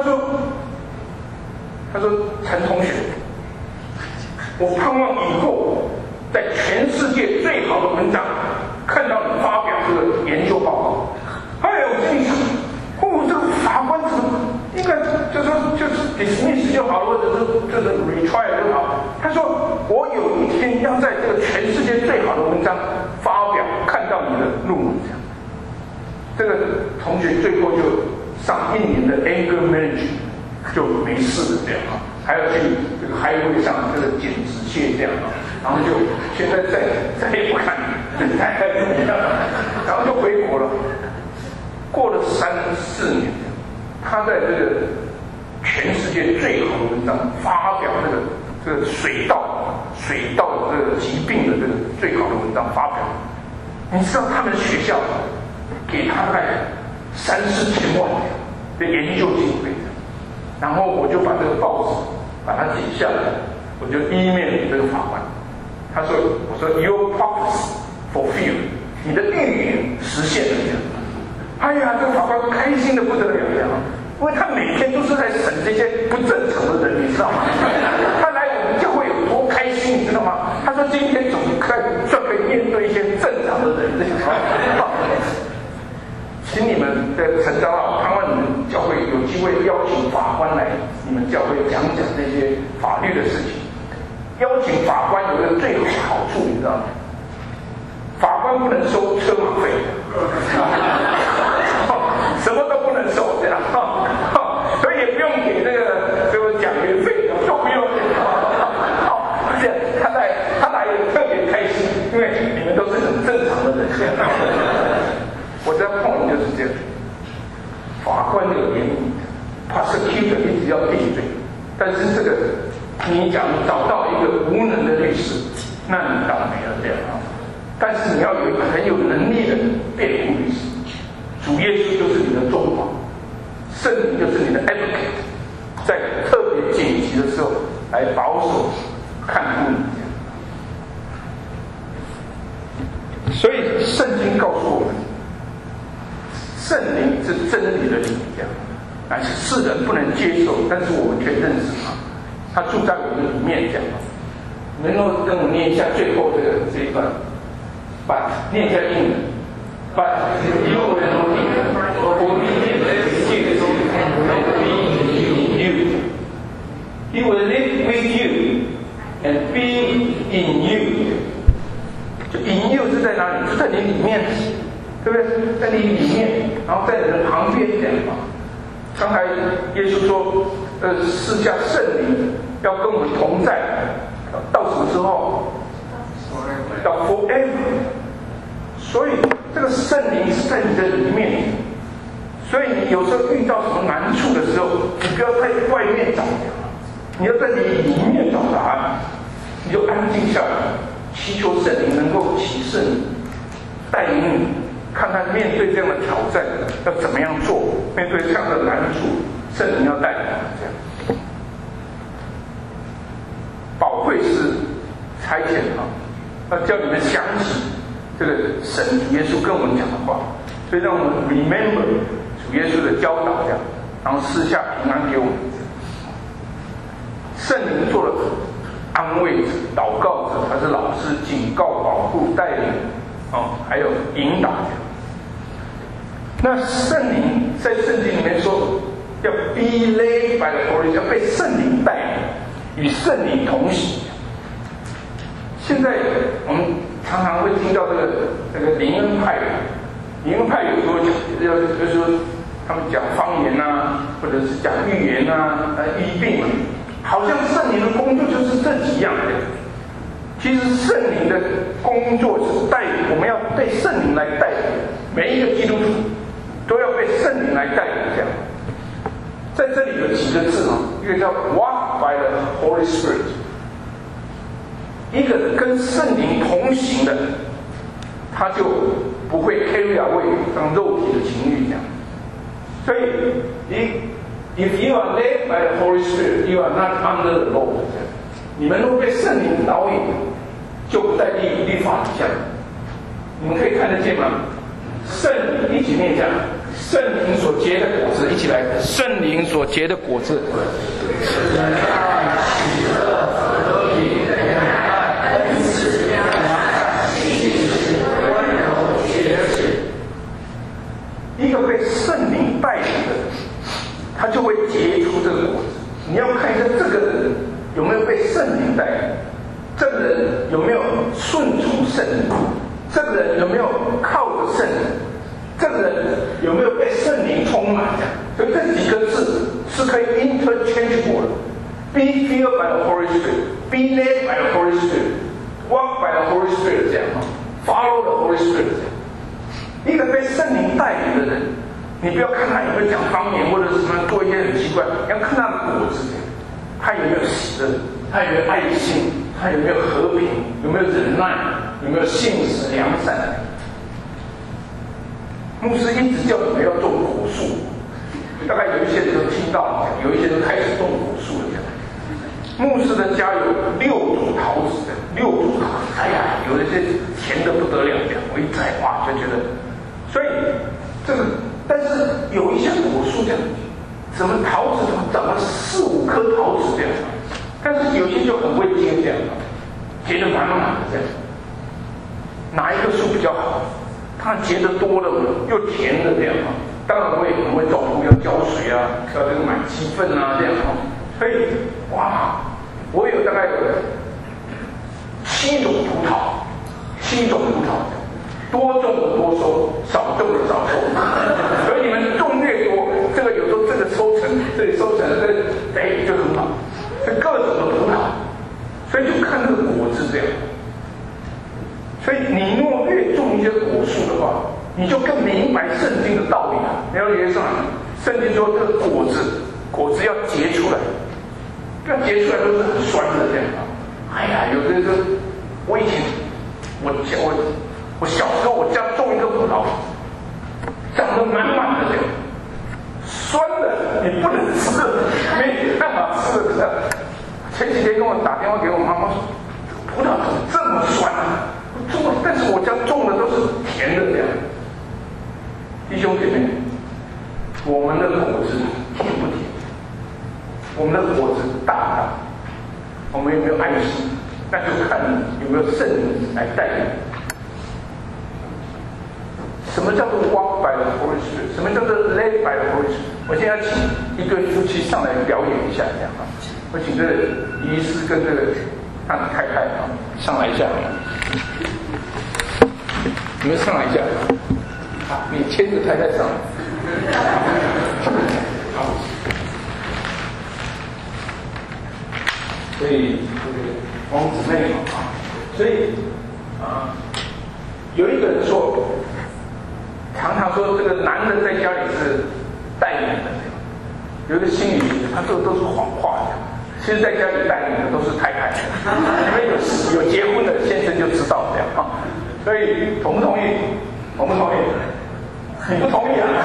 说陈同学，我盼望以后在全世界最好的文章看到你发表这个研究报告。哎呀，我心里想，这个法官怎么应该就是 dismiss 就好了，或者是就是 retry 就好。他说我有一天要在这个全世界最好的文章发表，看到你的论文这样。这个同学最后就上1年的 anger management。就没事了这样啊，还要去这个开会上这个剪纸屑这样啊，然后就现在再也不看，然后就回国了。过了3、4年，他在这个全世界最好的文章发表这个水稻这个疾病的这个最好的文章发表。你知道他们学校给他大概3、4千万的研究经费。然后我就把这个报纸把它写下来，我就email给这个法官。我说 Your prophecy fulfilled， 你的预言实现了这样。哎呀，这个法官开心的不得了这样，因为他每天都是在审这些不正常的人，你知道吗？他来我们教会有多开心，你知道吗？他说今天总算可以面对一些正常的人这样。请你们的陈长老，盼望你们教会有机会邀请法官来你们教会讲这些法律的事情。邀请法官有一个最好处，你知道吗？法官不能收车马费，什么都不能收，这样，所以也不用给这个讲员费，都不用。而且他来也特别开心，因为你们都是很正常的人。我在碰就是这样，法官有怜悯，prosecutor一直要定罪，但是这个你假如找到一个无能的律师，那你倒霉了这样啊。但是你要有一个很有能力的辩护律师，主耶稣就是你的中保，圣灵就是你的 advocate， 在特别紧急的时候来保守看顾你。所以圣经告诉我们，圣灵是真理的力量，乃是世人不能接受，但是我们却认识他住在我们里面。这样，能够跟我念一下最后这一段，把念一下英文。But you will know him, for he lives with you and be in you. He will live with you and be in you. 就 in you 是在哪里？就在你里面，对不对？在你里面，然后在你的旁边这样嘛。刚才耶稣说，赐下圣灵要跟我们同在，到什么时候？到 forever。所以这个圣灵是在你的里面，所以你有时候遇到什么难处的时候，你不要在外面找，你要在你里面找答案，你就安静下来，祈求圣灵能够启示你，带领你，看看面对这样的挑战要怎么样做，面对这样的难处，圣灵要带领你这样。保惠师差遣要叫你们想起这个神主耶稣跟我们讲的话，所以让我们 remember 主耶稣的教导这样，然后赐下平安给我们。圣灵做了安慰者、祷告者，他是老师，警告、保护、带领，还有引导。那圣灵在圣经里面说，要 be led by the Holy Spirit， 要被圣灵带领，与圣灵同行。现在我们常常会听到这个灵恩派，灵恩派有时候就是说他们讲方言啊，或者是讲预言啊，医病啊，好像圣灵的工作就是这几样的。其实圣灵的工作是带领，我们要被圣灵来带领，每一个基督徒都要被圣灵来带领。这样，在这里有几个字一个叫 walk by the Holy Spirit。一个跟圣灵同行的，他就不会 carry away 让肉体的情欲这样。所以 if you are led by the Holy Spirit, you are not under the law。你们都被圣灵导引，就不在律法底下。你们可以看得见吗？圣灵，一起念一下，圣灵所结的果子，一起来，圣灵所结的果子。一个被圣灵带领的人，他就会结出这个果子。你要看一下这个人有没有被圣灵带领，这个人有没有顺从圣灵，这个人有没有靠着圣灵，这个人有没有被圣灵充满。所以这几个字是可以 interchangeable 的。Be filled by the Holy Spirit, be led by the Holy Spirit, walk by the Holy Spirit 这样，follow the Holy Spirit 这样。一个被圣灵带领的人，你不要看他有没有讲方言或者什么做一些很奇怪，你要看他的果子，他有没有喜乐，他有没有爱心，他有没有和平，有没有忍耐，有没有信实良善。牧师一直叫你们要种果树，大概有一些人都听到，有一些人开始种果树了。牧师的家有6组桃子的，6组桃子，哎呀，有一些甜的不得了的，我一摘哇就觉得。所以这个，但是有一些果树这样，什么桃子怎么长了4、5颗桃子这样，但是有些就很会结这样，结得满满的这样。哪一棵树比较好？它结得多了又甜的这样当然我也很会照顾，要浇水啊，要这个买鸡粪啊这样所以哇，我有大概有7种葡萄，7种葡萄。多种的多收，少种的少收。所以你们种越多，这个有时候这个收成，这里收成，这个就很好。所以各种的葡萄，所以就看这个果子这样。所以你若越种一些果树的话，你就更明白圣经的道理了。你要理解上，圣经说这个果子要结出来，要结出来都是很酸的这样。哎呀，有的我以前我小时候我家种一个葡萄，长得满满的这样，酸的你不能吃， 来带领。什么叫做 walk by the Holy Spirit？ 什么叫做 led by the Holy Spirit？ 我现在请一对夫妻上来表演一下，这样啊。我请这个医师跟这个他的太太啊上来一下，你们上来一下。好，你牵着太太上来。好。所以王姊妹啊，所以有一个人说，常常说这个男人在家里是带领的，有一个心理学家，他说都是谎话的。其实在家里带领的都是太太，因为有结婚的先生就知道这样啊。所以同不同意？同不同意？你不同意啊？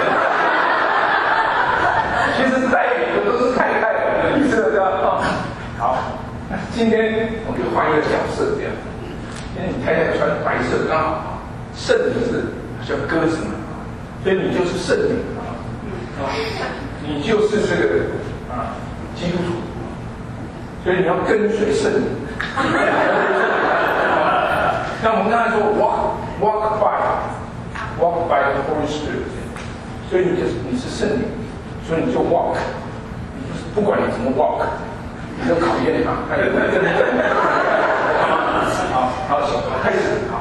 其实带领的都是太太，你知道这样啊？好，今天我们就换一个角色这样。今天你太太穿白色刚好，圣灵是叫鸽子嘛，所以你就是圣灵啊，你就是这个基督徒，所以你要跟随圣灵。那我们刚才说 walk by the Holy Spirit， 所以你是圣灵，所以你就 walk， 你就是不管你怎么 walk， 你就考验他，他就跟着。好，行，开始，好。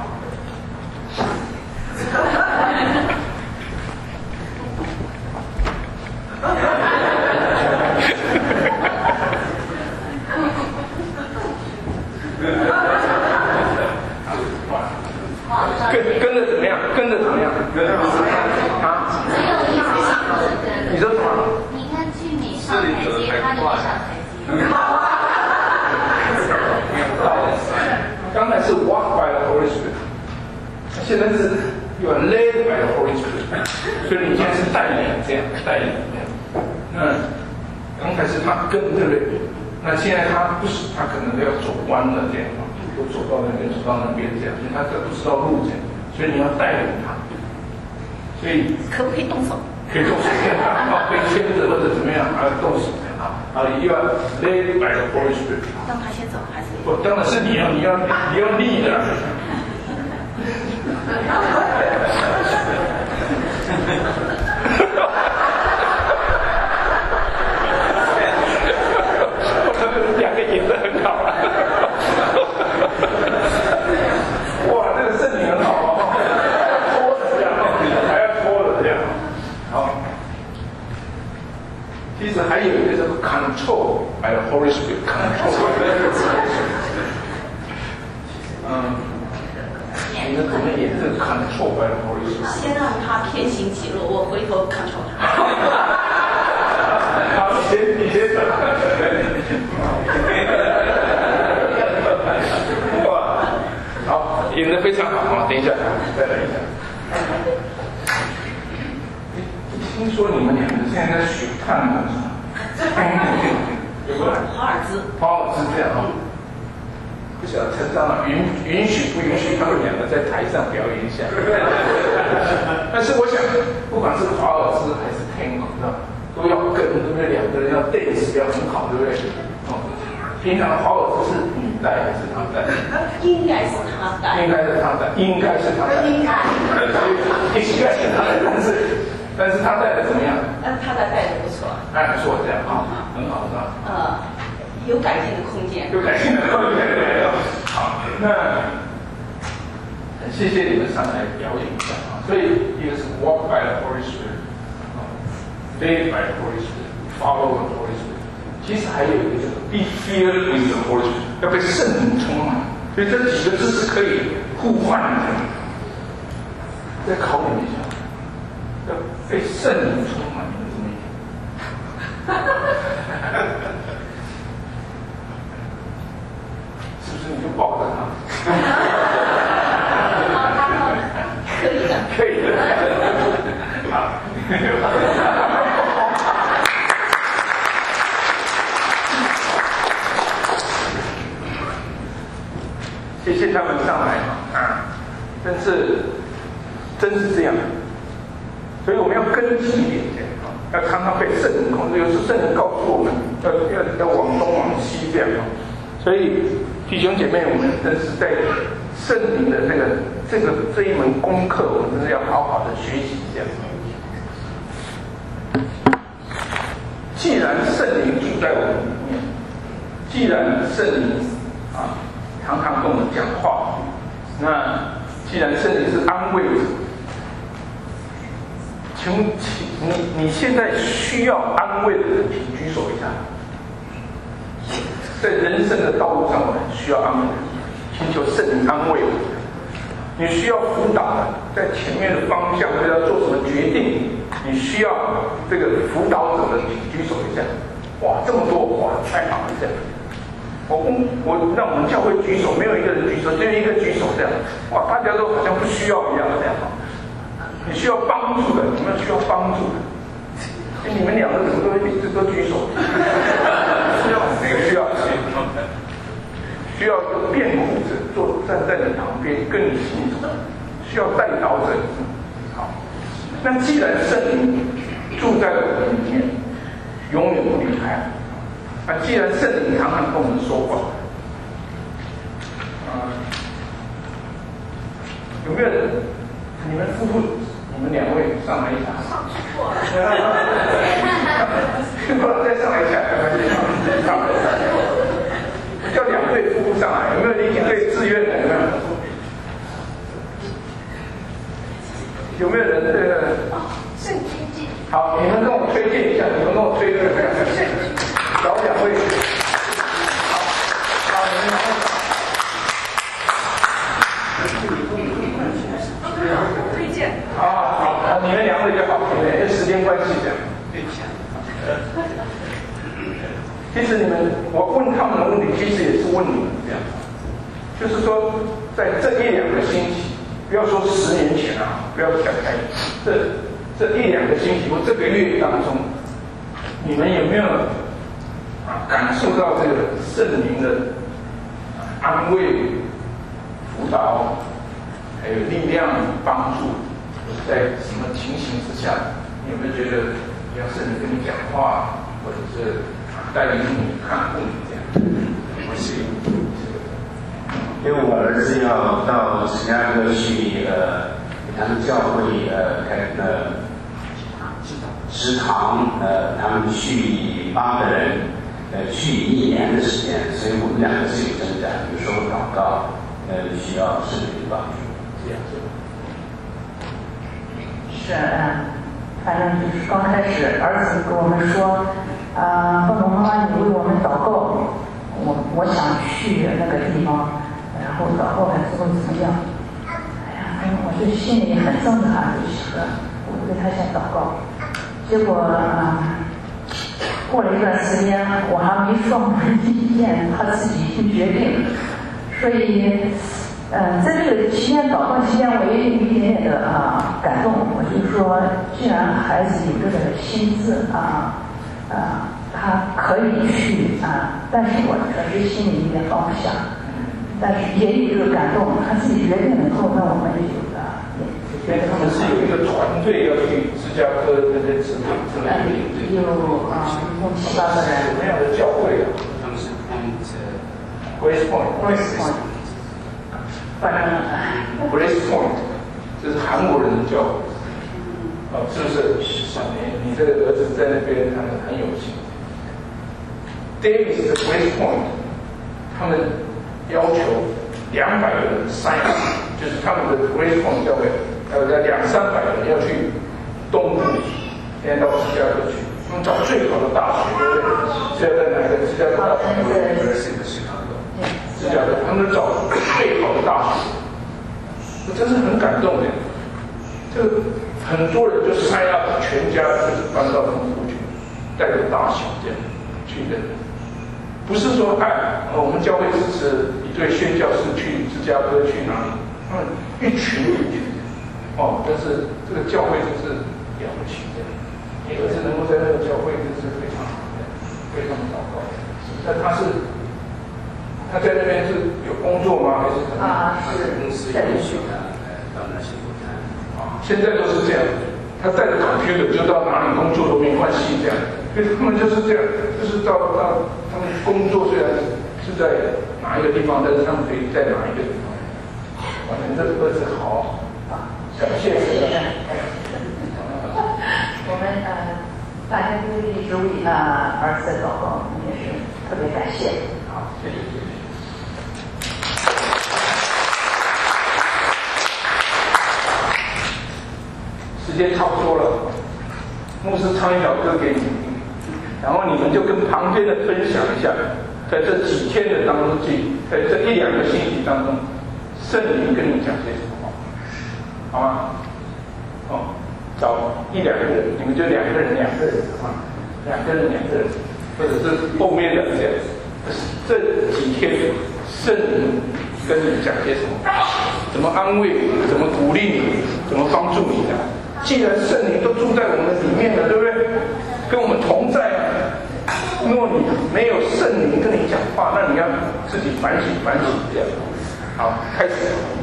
跟着怎么样？跟着怎么样？啊？你说什么？ 你看去你上台阶，他就上台阶。 刚才是 walk by the Holy Spirit， 现在是 you are led by the Holy Spirit， 所以你现在是带领这样带领这样。刚才是他跟对不对？那现在他不是，他可能要走弯了这样，就走到那边，走到那边这样，所以他不知道路这样，所以你要带领他。所以可不可以动手？ 可以动手这样啊，被牵着或者怎么样啊，动手这样啊。you are led by the Holy Spirit。 让他先走还是？ 不，当然是你要立的。两个演得很好啊！哇，这个圣灵很好啊！拖着这样，还要拖着这样。好，其实还有一个叫做 control by the Holy Spirit，control。你们怎么演这个 control by the Holy Spirit？ 先让他偏行其路，我回头 control 他。 好，你先走。好，演得非常好啊！等一下，再来一下。听说你们两个现在在学探戈是吗？有个华尔兹这样啊。不晓得陈长老允许不允许他们两个在台上表演一下？但是我想，不管是华尔兹还是天空的，都要跟，对不对？两个人要 dance 要很好，对不对？平常华尔兹是你带还是他带？ 应该是他带。 应该是他带，应该是他带。应该是他带，但是他带的怎么样？ 他带的不错。 不错，这样啊，很好，是吧？ 有改进的空间。 有改进的空间。好，那谢谢你们上来表演一下啊。所以一个是 walk by the Holy Spirit，led by the Holy Spirit，follow the Holy Spirit。其实还有一个就是 be filled with the Holy Spirit， 要被圣灵充满。所以这几个字是可以互换的。再考你一下，要被圣灵充满，你们怎么样？是不是你就抱着他？ 可以的， 可以的。好。谢谢他们上来啊！但是真是这样，所以我们要根基一点啊，要常常被圣灵控制。有时圣灵告诉我们要往东往西这样。所以弟兄姐妹，我们真是在圣灵的这一门功课，我们真是要好好的学习这样。既然圣灵住在我们里面，既然圣灵常常跟我们讲话，那既然圣灵是安慰者，请你现在需要安慰的人，请举手一下。在人生的道路上，我们需要安慰的人，请求圣灵安慰我。你需要辅导的，在前面的方向要做什么决定，你需要这个辅导者的，请举手一下。哇，这么多，哇，太好了这样。我让我们教会举手，没有一个人举手，只有一个举手这样。哇，大家都好像不需要一样这样。你需要帮助的，你们需要帮助的。你们两个怎么都举手？哪个需要？需要一个辩护者站在你旁边跟你行走，需要代祷者。好，那既然圣灵住在我们里面，永远不离开。既然圣灵常常跟我们说话，有没有人？你们夫妇，你们两位上来一下。上去过了。再上来一下，我叫两对夫妇上来，有没有一对自愿的？有没有人这个？圣经记。好，你们跟我推荐一下，你们跟我推荐一下。找两位。好，你们推荐。好，你们两位就好，因为时间关系这样。其实我问他们的问题，其实也是问你们这样，就是说，在这一两个星期，不要说10年前不要想开，这一两个星期或这个月当中，你们有没有感受到这个圣灵的安慰、辅导，还有力量帮助？在什么情形之下，你有没有觉得？要圣灵跟你讲话，或者是带领你看护你这样， 因为我儿子要到芝加哥去他们教会开食堂他们去8个人去1年的时间，所以我们2个是有征战，有时候祷告需要圣灵帮助，这样子。 是反正就是刚开始，儿子跟我们说，爸爸妈妈，你为我们祷告，我想去那个地方，然后祷告还是会怎么样？哎呀，我就心里很挣扎，就想着我为他先祷告。结果过了一段时间，我还没说我的意见，他自己去决定。所以，在这个期间祷告期间，我也有一点点的感动。我就说，既然孩子有这个心智他可以去但是我确实心里有点放不下，但是也有这个感动，他自己决定了以后，那我们也觉得他们是有一个团队要去芝加哥那些职场之类的， 有一共7、8个人。 什么样的教会啊？ 他们是 Grace Point。 反正 Grace Point， 这是韩国人的教会，是不是？你这个儿子在那边，他们很有幸。Davis 的 Grace Point， 他们要求200个人sign up， 就是他们的 Grace Point 教会，要200-300个人要去东部，现在到芝加哥去，他们找最好的大学，对不对？是要在哪个芝加哥大学？芝加哥，他们找最好的大学，我真是很感动的。这个很多人就sign up，全家就是搬到东部去，带着大小这样去的。不是说我们教会支持一对宣教士去芝加哥去哪里，他们一群一群但是这个教会真是了不起的，你儿子能够在那个教会真是非常好的，非常祷告。那他在那边是有工作吗？还是怎么样？ 是公司允许他到那些国家。 现在都是这样，他带着computer就到哪里工作都没关系，这样，所以他们就是这样，就是到他们工作虽然是在哪一个地方，但是他们可以在哪一个地方。 反正这个是好，感谢神。 我们大家都一直为儿子祷告，我们也是特别感谢。 好，谢谢。时间差不多了，牧师唱一小歌给你们，然后你们就跟旁边的分享一下，在这几天的当中，在这1-2个星期当中，圣灵跟你讲些什么话，好吗？哦，找1-2个人，你们就2个人啊，2个人，或者是后面的这样，这几天圣灵跟你讲些什么？怎么安慰你？怎么鼓励你？怎么帮助你的？既然圣灵都住在我们里面了，对不对？跟我们同在啊。若你没有圣灵跟你讲话，那你要自己反省这样。好，开始。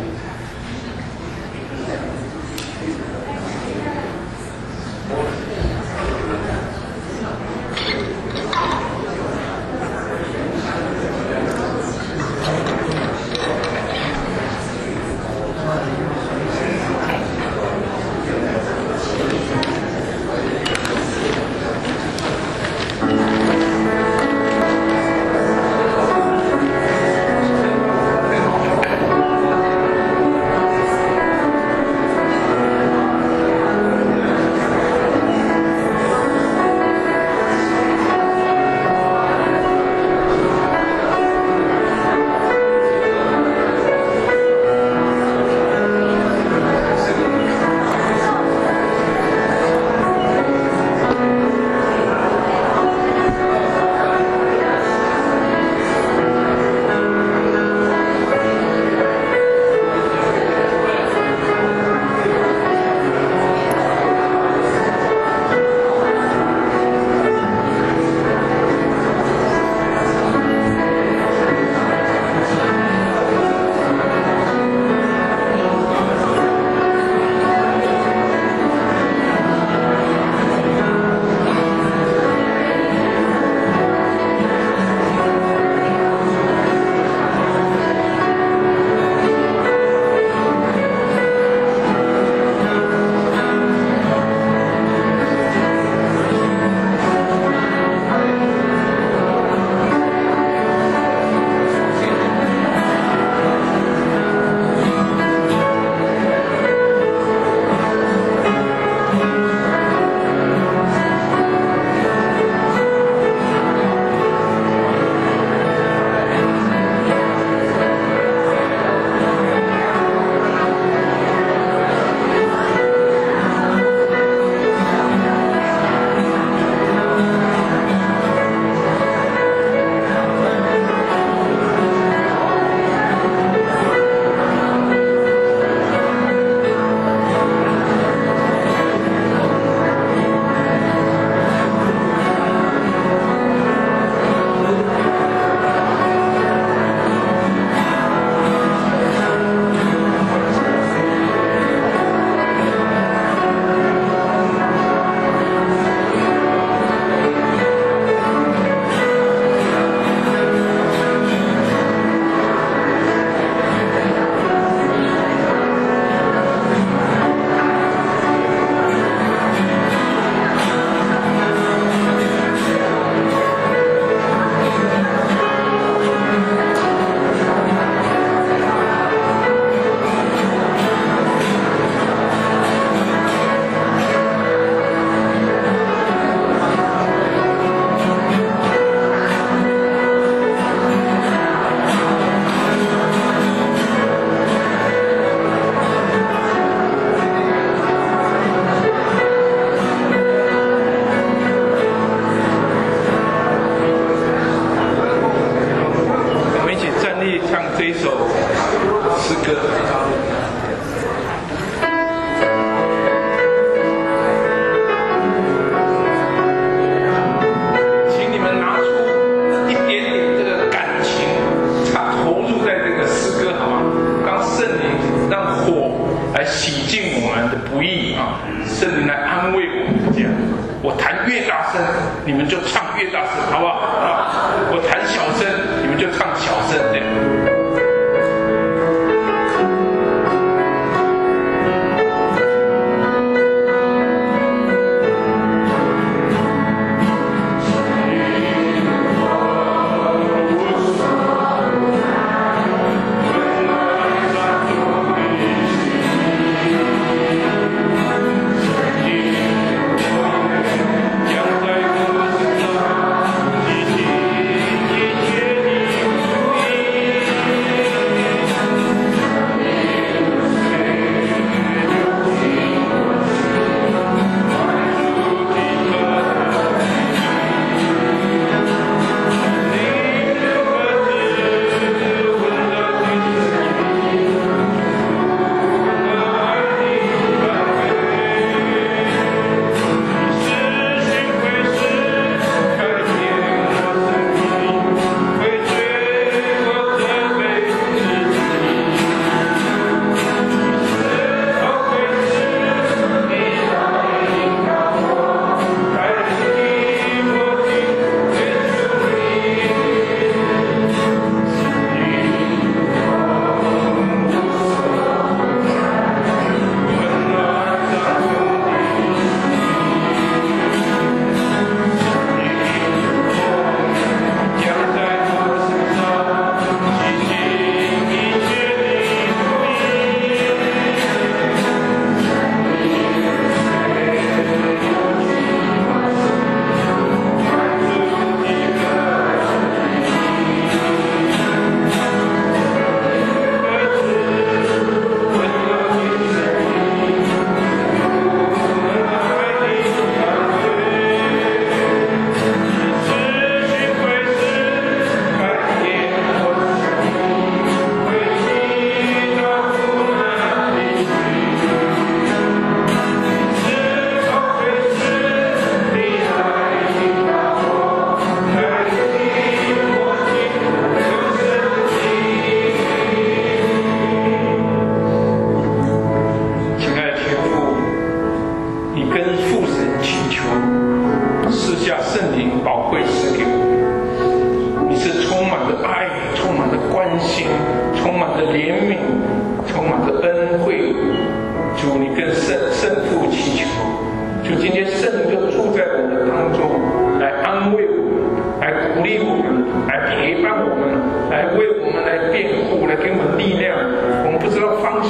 你们就唱越大声，好不好？我弹小声，你们就唱小声，这样。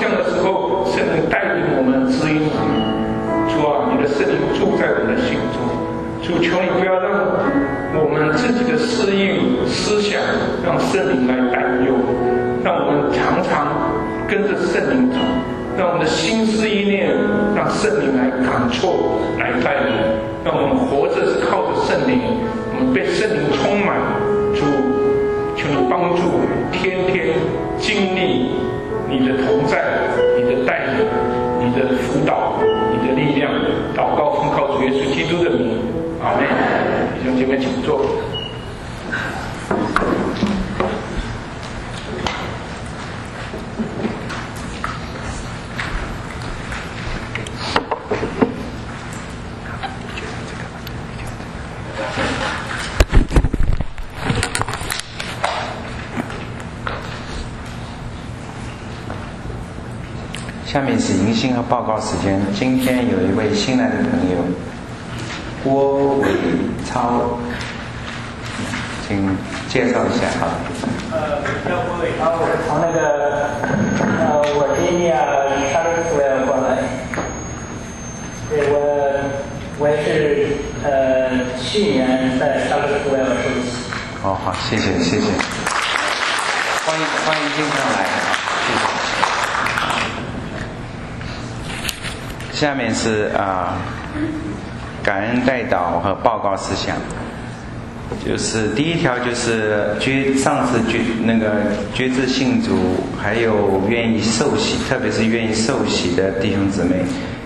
向的时候，圣灵带领我们，指引我们。主啊，你的圣灵住在我们的心中。主，求你不要让我们自己的私欲、思想让圣灵来带领，让我们常常跟着圣灵走，让我们的心思意念让圣灵来control、来带领，让我们活着是靠着圣灵，我们被圣灵充满。主，求你帮助我们天天经历你的同在、你的带领、你的辅导、你的力量。祷告奉靠主耶稣基督的名，阿们。弟兄姐妹，请坐。 下面是迎新和报告时间。今天有一位新来的朋友郭伟超，请介绍一下好。 叫郭伟超，我是从那个我今年12过来。对，我也是去年在12受洗。 哦，好，谢谢。欢迎经常来，谢谢。下面是感恩代祷和报告事项。就是第一条就是上次决志信主，还有愿意受洗，特别是愿意受洗的弟兄姊妹，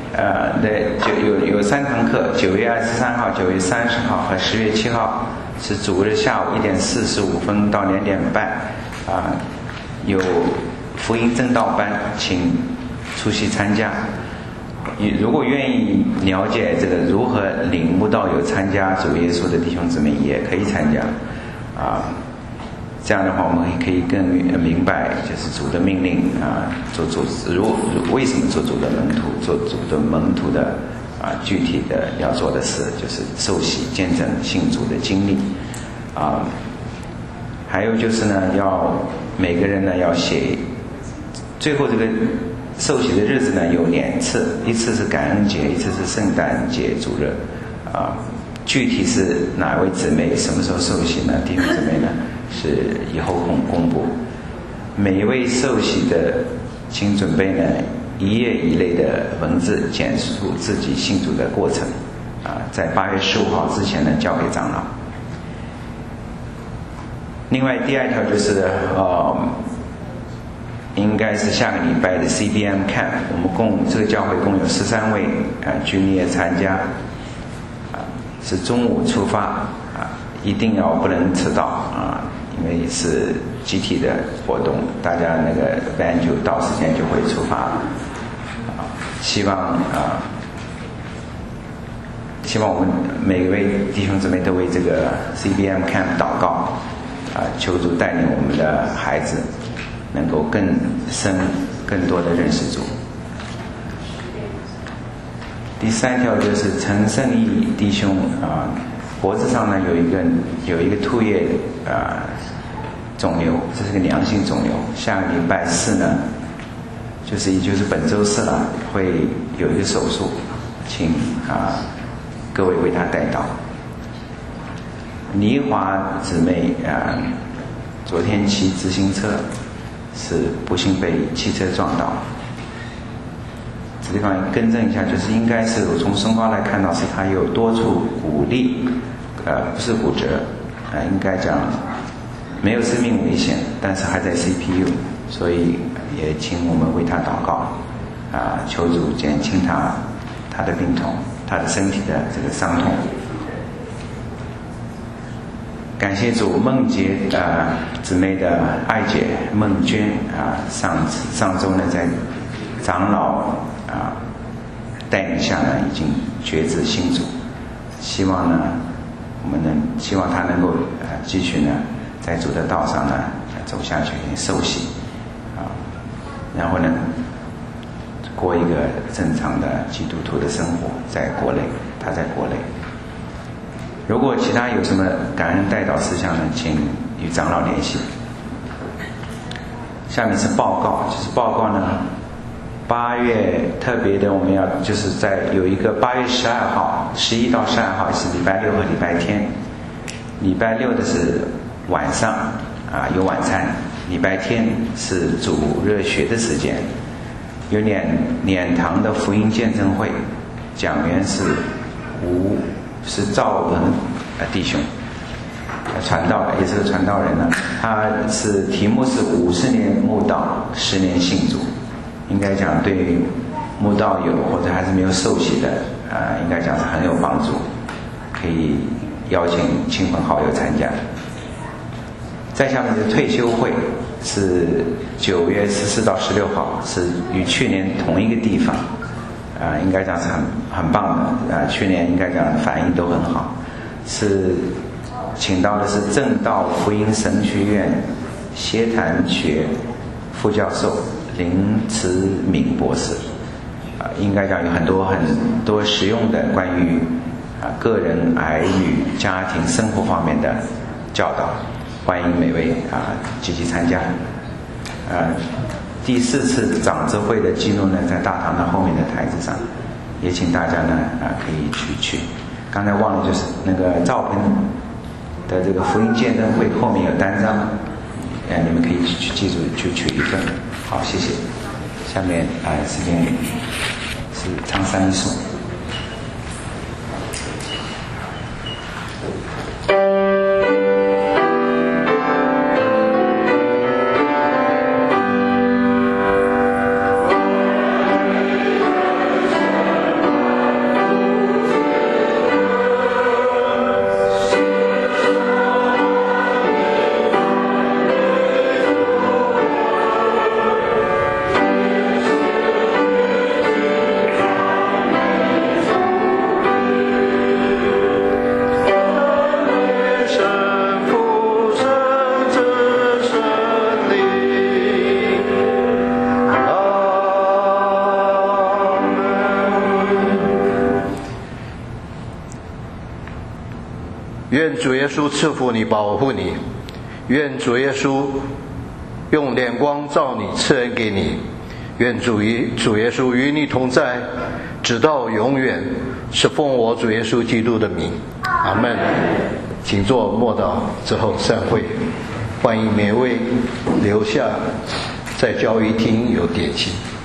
有3堂课，9月23号、9月30号和10月7号是主日下午1点45分到2点半，有福音正道班，请出席参加。如果愿意了解这个如何领悟到有参加主耶稣的弟兄姊妹也可以参加，这样的话我们可以更明白就是主的命令为什么做主的门徒，做主的门徒的具体的要做的事就是受洗见证信主的经历还有就是呢，每个人呢要写最后这个受洗的日子呢有2次，一次是感恩节，一次是圣诞节主日具体是哪位姊妹什么时候受洗呢？弟兄姊妹呢是以后公布。每一位受洗的请准备呢1页以内的文字，简述自己信主的过程在8月15号之前呢交给长老。另外第2条就是应该是下个礼拜的 CBM Camp， 我们这个教会共有13位居尼也参加是中午出发一定不能迟到因为是集体的活动，大家那个 van 就到时间就会出发希望我们每一位弟兄姊妹都为这个 CBM Camp 祷告求主带领我们的孩子能够更多的认识主。第3条就是陈胜义弟兄脖子上呢有一个兔叶肿瘤，这是个良性肿瘤。下个礼拜4呢，也就是本周4了，会有一个手术，请各位为他代祷。倪华姊妹昨天骑自行车是不幸被汽车撞到，这地方更正一下，就是应该是我从身高来看到是他有多处骨裂，不是骨折，应该讲没有生命危险，但是还在 CPU， 所以也请我们为他祷告求主减轻他的病痛，他的身体的这个伤痛。感谢主，梦洁姊妹的爱姐孟娟上周呢在长老带领下呢已经决志信主，希望她能够继续呢在主的道上呢走下去，受洗然后呢过一个正常的基督徒的生活，在国内，她在国内。如果其他有什么感恩代祷事项呢，请与长老联系。下面是报告，就是报告呢， 8月特别的，我们要就是有一个8月12号，11到12号是礼拜六和礼拜天。礼拜六的是晚上有晚餐，礼拜天是主热学的时间，有脸堂的福音见证会，讲员是赵文弟兄，传道也是个传道人呢。题目是50年慕道，10年信主。应该讲对慕道友或者还是没有受洗的应该讲是很有帮助，可以邀请亲朋好友参加。再下面的退休会是9月14到16号，是与去年同一个地方应该讲是很棒的去年应该讲反应都很好，是请到的是正道福音神学院协谈学副教授林慈敏博士应该讲有很多实用的关于个人儿女家庭生活方面的教导，欢迎每位积极参加。第4次长执会的记录呢，在大堂的后面的台子上，也请大家呢可以去。刚才忘了就是那个赵鹏的这个福音见证会后面有单张，你们可以去记住去取一份。好，谢谢。下面时间是唱三一颂。 愿主耶稣赐福你，保护你。愿主耶稣用脸光照你，赐恩给你。愿主耶稣与你同在，直到永远。是奉我主耶稣基督的名，阿们。请做默祷之后散会。欢迎每位留下，在交易厅有点心。